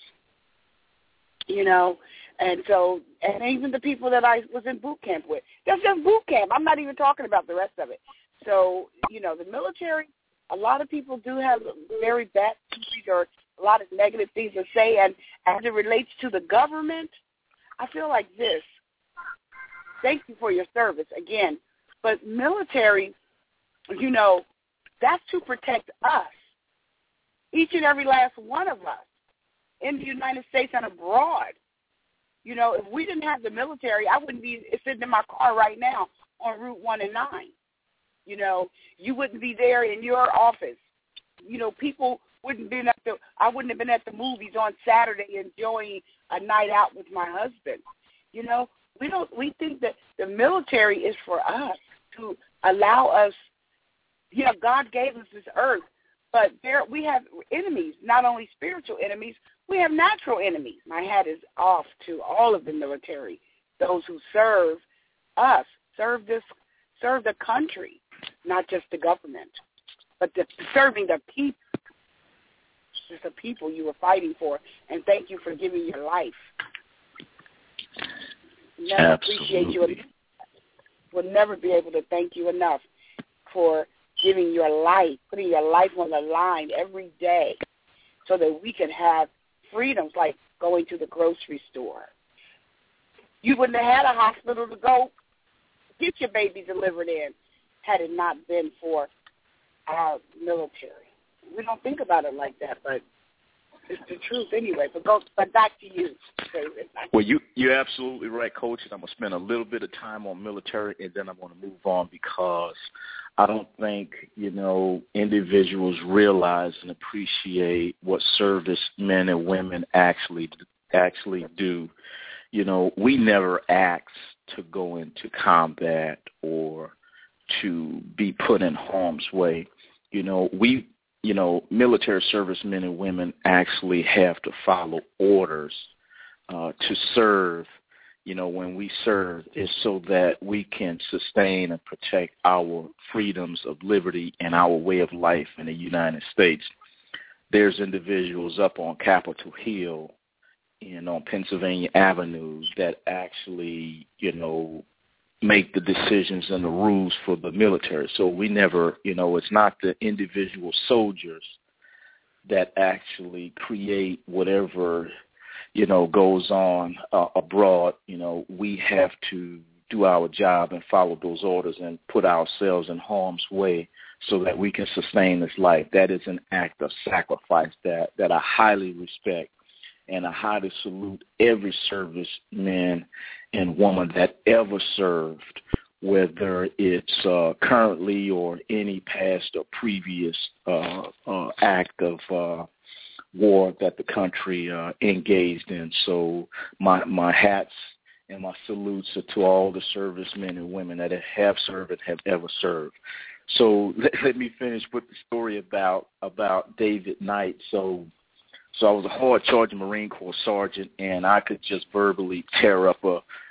[SPEAKER 3] And even the people that I was in boot camp with. That's just boot camp. I'm not even talking about the rest of it. So, the military, a lot of people do have very bad things or a lot of negative things to say. And as it relates to the government, I feel like this. Thank you for your service, again. But military, that's to protect us, each and every last one of us, in the United States and abroad. You know, if we didn't have the military, I wouldn't be sitting in my car right now on Route 1 and 9. You know, you wouldn't be there in your office. You know, people wouldn't been I wouldn't have been at the movies on Saturday enjoying a night out with my husband. You know, we think that the military is for us to allow us. Yeah, God gave us this earth, but we have enemies, not only spiritual enemies, we have natural enemies. My hat is off to all of the military, those who serve us, serve the country, not just the government, but serving the people. It's the people you were fighting for, and thank you for giving your life. Never appreciate you. We'll never be able to thank you enough for giving your life, putting your life on the line every day so that we can have freedoms like going to the grocery store. You wouldn't have had a hospital to go get your baby delivered in had it not been for our military. We don't think about it like that, but it's the truth anyway. But back to you, David.
[SPEAKER 6] Well, you're absolutely right, Coach. And I'm going to spend a little bit of time on military, and then I'm going to move on because I don't think, individuals realize and appreciate what service men and women actually do. We never asked to go into combat or to be put in harm's way. Military service men and women actually have to follow orders to serve. When we serve, is so that we can sustain and protect our freedoms of liberty and our way of life in the United States. There's individuals up on Capitol Hill and on Pennsylvania Avenue that actually, make the decisions and the rules for the military. So we never, it's not the individual soldiers that actually create whatever, goes on abroad. We have to do our job and follow those orders and put ourselves in harm's way so that we can sustain this life. That is an act of sacrifice that I highly respect. And I highly salute every serviceman and woman that ever served, whether it's currently or any past or previous act of war that the country engaged in. So my hats and my salutes are to all the servicemen and women that have served and have ever served. So let me finish with the story about David Knight. So I was a hard-charging Marine Corps sergeant, and I could just verbally tear up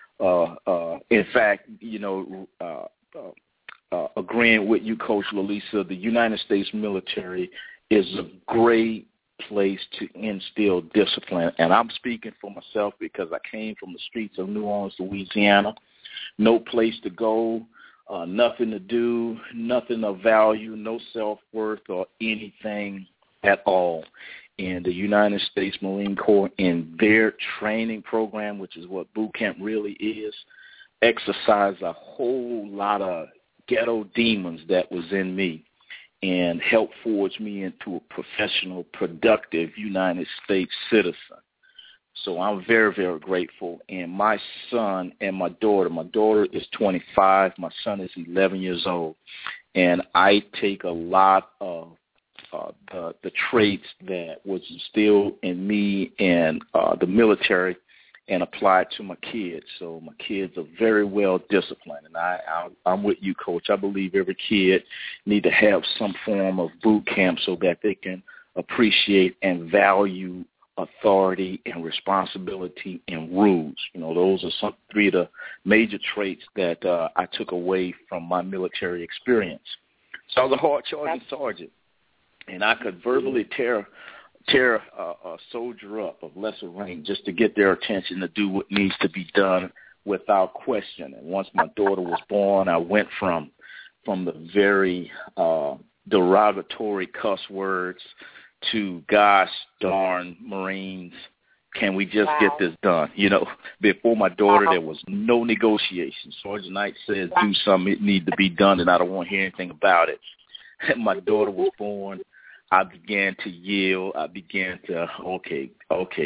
[SPEAKER 6] agreeing with you, Coach Lalisa, the United States military is a great place to instill discipline. And I'm speaking for myself because I came from the streets of New Orleans, Louisiana. No place to go, nothing to do, nothing of value, no self-worth or anything at all. And the United States Marine Corps, in their training program, which is what boot camp really is, exercised a whole lot of ghetto demons that was in me and helped forge me into a professional, productive United States citizen. So I'm very, very grateful. And my son and my daughter is 25, my son is 11 years old, and I take a lot of the traits that was instilled in me and the military and applied to my kids. So my kids are very well disciplined, and I'm with you, Coach. I believe every kid need to have some form of boot camp so that they can appreciate and value authority and responsibility and rules. Those are three of the major traits that I took away from my military experience. So I was a hard-charging sergeant. And I could verbally tear a soldier up of lesser rank just to get their attention to do what needs to be done without question. And once my daughter was born, I went from the very derogatory cuss words to, gosh darn Marines, can we just get this done? Before my daughter, there was no negotiation. Sergeant Knight says, do something, it needs to be done, and I don't want to hear anything about it. And my daughter was born. I began to yell. I began to, okay, Marines,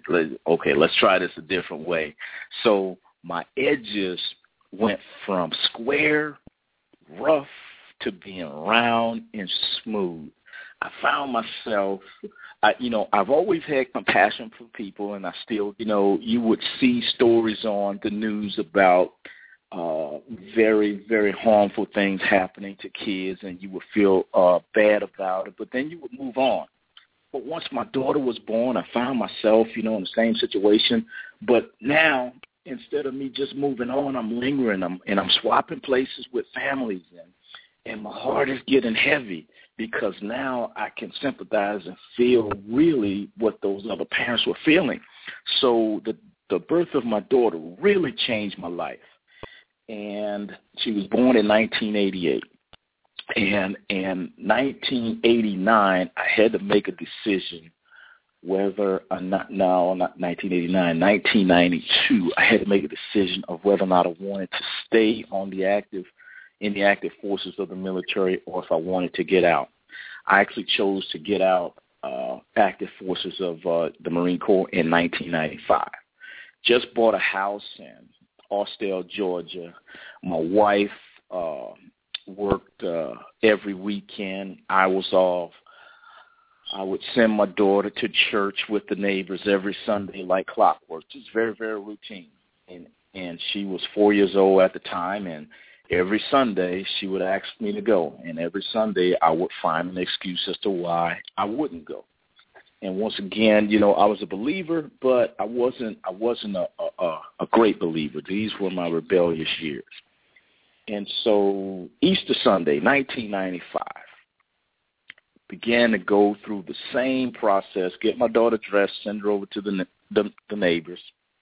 [SPEAKER 6] let's try this a different way. So my edges went from square, rough, to being round and smooth. I found myself, I've always had compassion for people, and I still, you would see stories on the news about very, very harmful things happening to kids, and you would feel bad about it, but then you would move on. But once my daughter was born, I found myself, in the same situation. But now, instead of me just moving on, I'm lingering, and I'm swapping places with families, and my heart is getting heavy because now I can sympathize and feel really what those other parents were feeling. So the birth of my daughter really changed my life. And she was born in 1988. And in 1989, I had to make a decision whether or not, no, not 1989, 1992, I had to make a decision of whether or not I wanted to stay in the active forces of the military or if I wanted to get out. I actually chose to get out active forces of the Marine Corps in 1995. Just bought a house in Austell, Georgia. My wife worked every weekend. I was off. I would send my daughter to church with the neighbors every Sunday like clockwork. Just very, very routine. And she was 4 years old at the time, and every Sunday she would ask me to go. And every Sunday I would find an excuse as to why I wouldn't go. And once again, I was a believer, but I wasn't a great believer. These were my rebellious years. And so Easter Sunday, 1995, began to go through the same process, get my daughter dressed, send her over to the neighbors.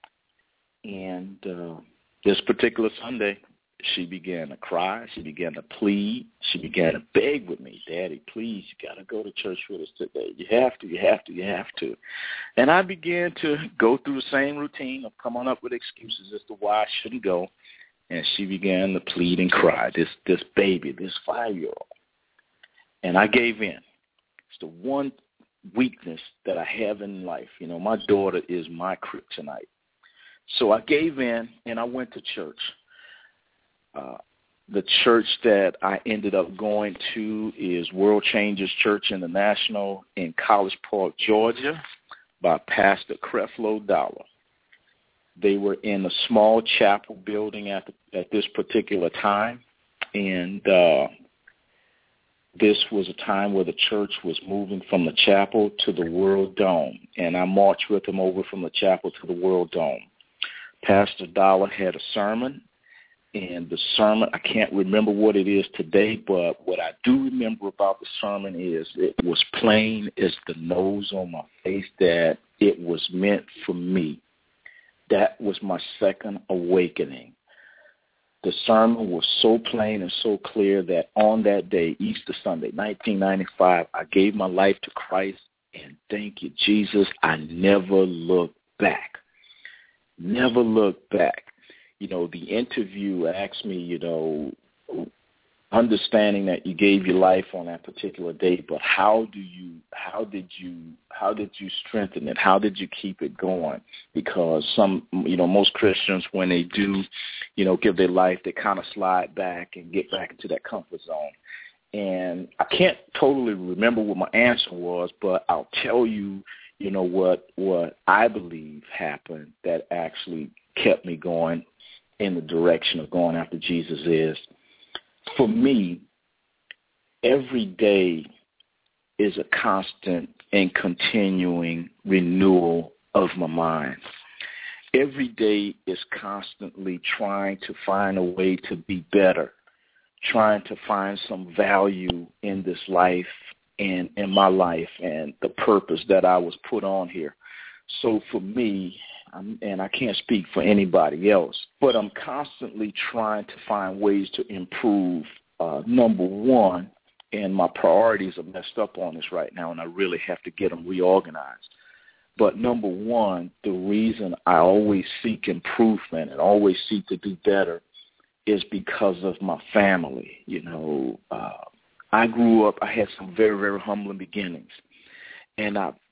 [SPEAKER 6] And this particular Sunday, she began to cry. She began to plead. She began to beg with me, Daddy, please, you got to go to church with us today. You have to, you have to, you have to. And I began to go through the same routine of coming up with excuses as to why I shouldn't go. And she began to plead and cry, this baby, this 5-year-old. And I gave in. It's the one weakness that I have in life. My daughter is my kryptonite. So I gave in, and I went to church. The church that I ended up going to is World Changers Church International in College Park, Georgia, by Pastor Creflo Dollar. They were in a small chapel building at this particular time, and this was a time where the church was moving from the chapel to the World Dome, and I marched with them over from the chapel to the World Dome. Pastor Dollar had a sermon, and the sermon, I can't remember what it is today, but what I do remember about the sermon is it was plain as the nose on my face that it was meant for me. That was my second awakening. The sermon was so plain and so clear that on that day, Easter Sunday, 1995, I gave my life to Christ, and thank you, Jesus, I never looked back. Never looked back. The interview asked me, understanding that you gave your life on that particular day, but how did you strengthen it? How did you keep it going? Because most Christians, when they do, give their life, they kind of slide back and get back into that comfort zone. And I can't totally remember what my answer was, but I'll tell you, what I believe happened that actually kept me going in the direction of going after Jesus is, for me, every day is a constant and continuing renewal of my mind. Every day is constantly trying to find a way to be better, trying to find some value in this life and in my life and the purpose that I was put on here. So for me, and I can't speak for anybody else, but I'm constantly trying to find ways to improve, number one, and my priorities are messed up on this right now, and I really have to get them reorganized. But number one, the reason I always seek improvement and always seek to do better is because of my family. I grew up, I had some very, very humbling beginnings. And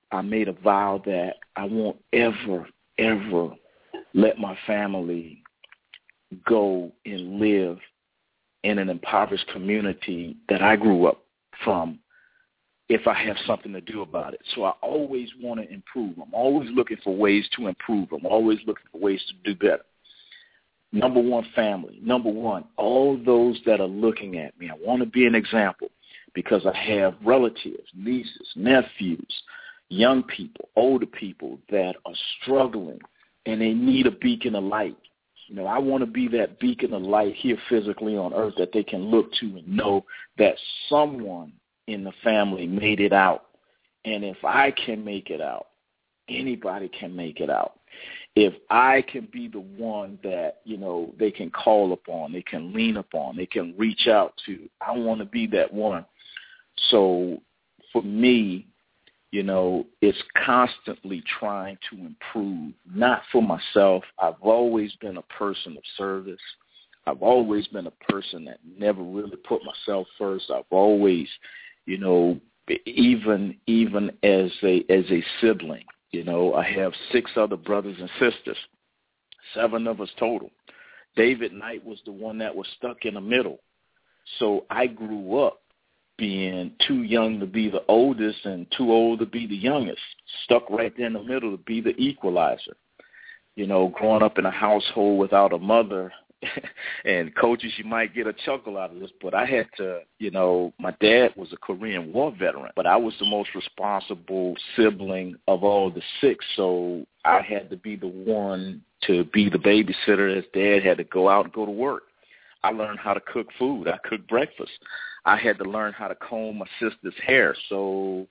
[SPEAKER 6] I made a vow that I won't ever let my family go and live in an impoverished community that I grew up from if I have something to do about it. So I always want to improve. I'm always looking for ways to improve. I'm always looking for ways to do better. Number one, family. Number one, all those that are looking at me. I want to be an example because I have relatives, nieces, nephews, young people, older people that are struggling and they need a beacon of light. You know, I want to be that beacon of light here physically on earth that they can look to and know that someone in the family made it out. And if I can make it out, anybody can make it out. If I can be the one that, you know, they can call upon, they can lean upon, they can reach out to, I want to be that one. So for me, you know, it's constantly trying to improve, not for myself. I've always been a person of service. I've always been a person that never really put myself first. I've always, you know, even as a sibling, you know, I have 6 other brothers and sisters, 7 of us total. David Knight was the one that was stuck in the middle. So I grew up being too young to be the oldest and too old to be the youngest, stuck right there in the middle to be the equalizer. You know, growing up in a household without a mother, and coaches, you might get a chuckle out of this, but I had to, you know, my dad was a Korean War veteran, but I was the most responsible sibling of all the 6, so I had to be the one to be the babysitter as Dad had to go out and go to work. I learned how to cook food. I cooked breakfast. I had to learn how to comb my sister's hair. So,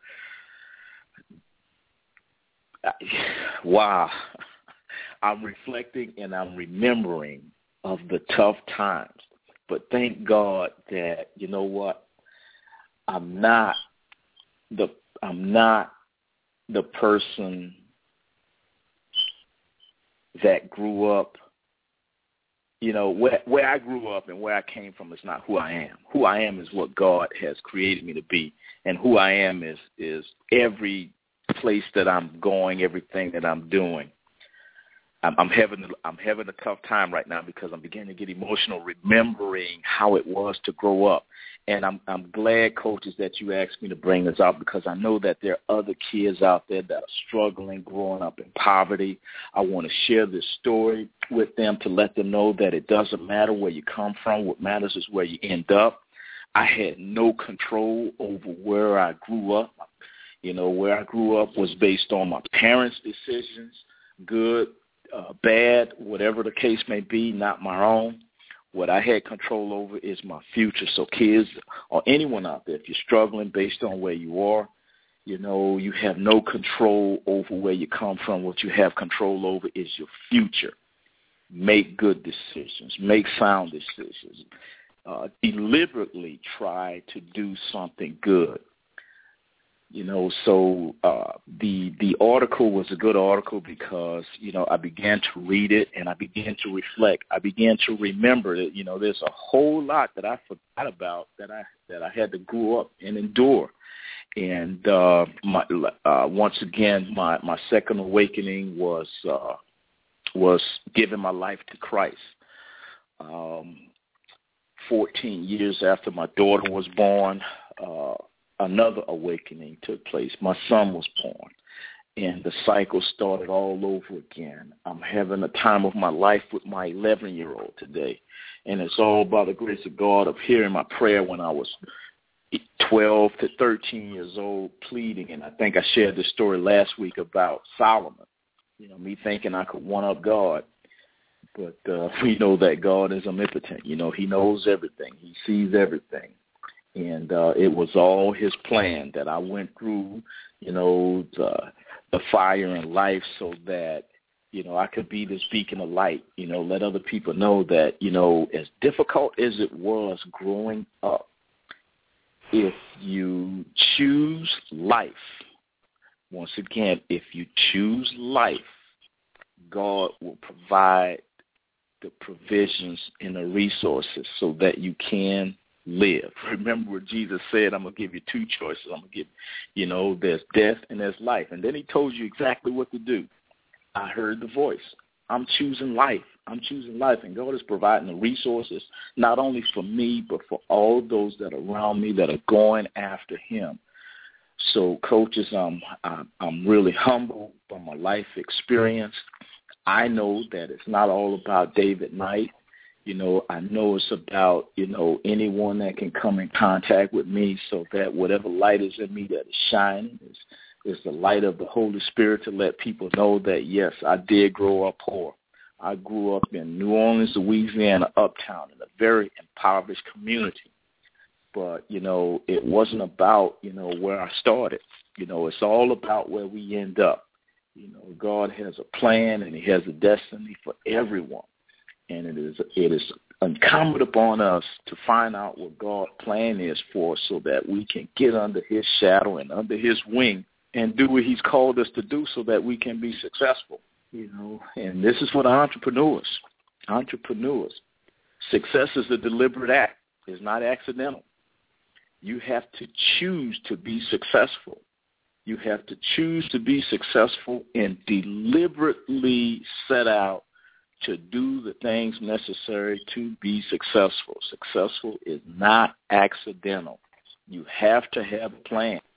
[SPEAKER 6] wow, I'm reflecting and I'm remembering of the tough times. But thank God that, you know what, I'm not the person that grew up. You know, where I grew up and where I came from is not who I am. Who I am is what God has created me to be. And who I am is every place that I'm going, everything that I'm doing. I'm having a tough time right now because I'm beginning to get emotional remembering how it was to grow up. And I'm glad, coaches, that you asked me to bring this out because I know that there are other kids out there that are struggling, growing up in poverty. I want to share this story with them to let them know that it doesn't matter where you come from. What matters is where you end up. I had no control over where I grew up. You know, where I grew up was based on my parents' decisions, good, bad, whatever the case may be, not my own. What I had control over is my future. So kids or anyone out there, if you're struggling based on where you are, you know, you have no control over where you come from. What you have control over is your future. Make good decisions. Make sound decisions. Deliberately try to do something good. You know, so the article was a good article because, you know, I began to read it and I began to reflect. I began to remember that, you know, there's a whole lot that I forgot about that I had to grow up and endure. And once again, my second awakening was giving my life to Christ. 14 years after my daughter was born, another awakening took place. My son was born, and the cycle started all over again. I'm having a time of my life with my 11-year-old today, and it's all by the grace of God of hearing my prayer when I was 12 to 13 years old, pleading. And I think I shared this story last week about Solomon, you know, me thinking I could one-up God. But we know that God is omnipotent. You know, he knows everything. He sees everything. And it was all his plan that I went through, you know, the fire in life so that, you know, I could be this beacon of light, you know, let other people know that, you know, as difficult as it was growing up, if you choose life, once again, if you choose life, God will provide the provisions and the resources so that you can live. Remember what Jesus said, I'm going to give you two choices. I'm going to give, there's death and there's life. And then he told you exactly what to do. I heard the voice. I'm choosing life. I'm choosing life. And God is providing the resources, not only for me, but for all those that are around me that are going after him. So, coaches, I'm really humbled by my life experience. I know that it's not all about David Knight. I know it's about, anyone that can come in contact with me, so that whatever light is in me that is shining is the light of the Holy Spirit to let people know that, yes, I did grow up poor. I grew up in New Orleans, Louisiana, uptown, in a very impoverished community. But, it wasn't about, where I started. It's all about where we end up. God has a plan and he has a destiny for everyone. And it is incumbent upon us to find out what God's plan is for us, so that we can get under his shadow and under his wing and do what he's called us to do, so that we can be successful. And this is for the entrepreneurs. Success is a deliberate act. It's not accidental. You have to choose to be successful. You have to choose to be successful and deliberately set out to do the things necessary to be successful. Successful is not accidental. You have to have a plan.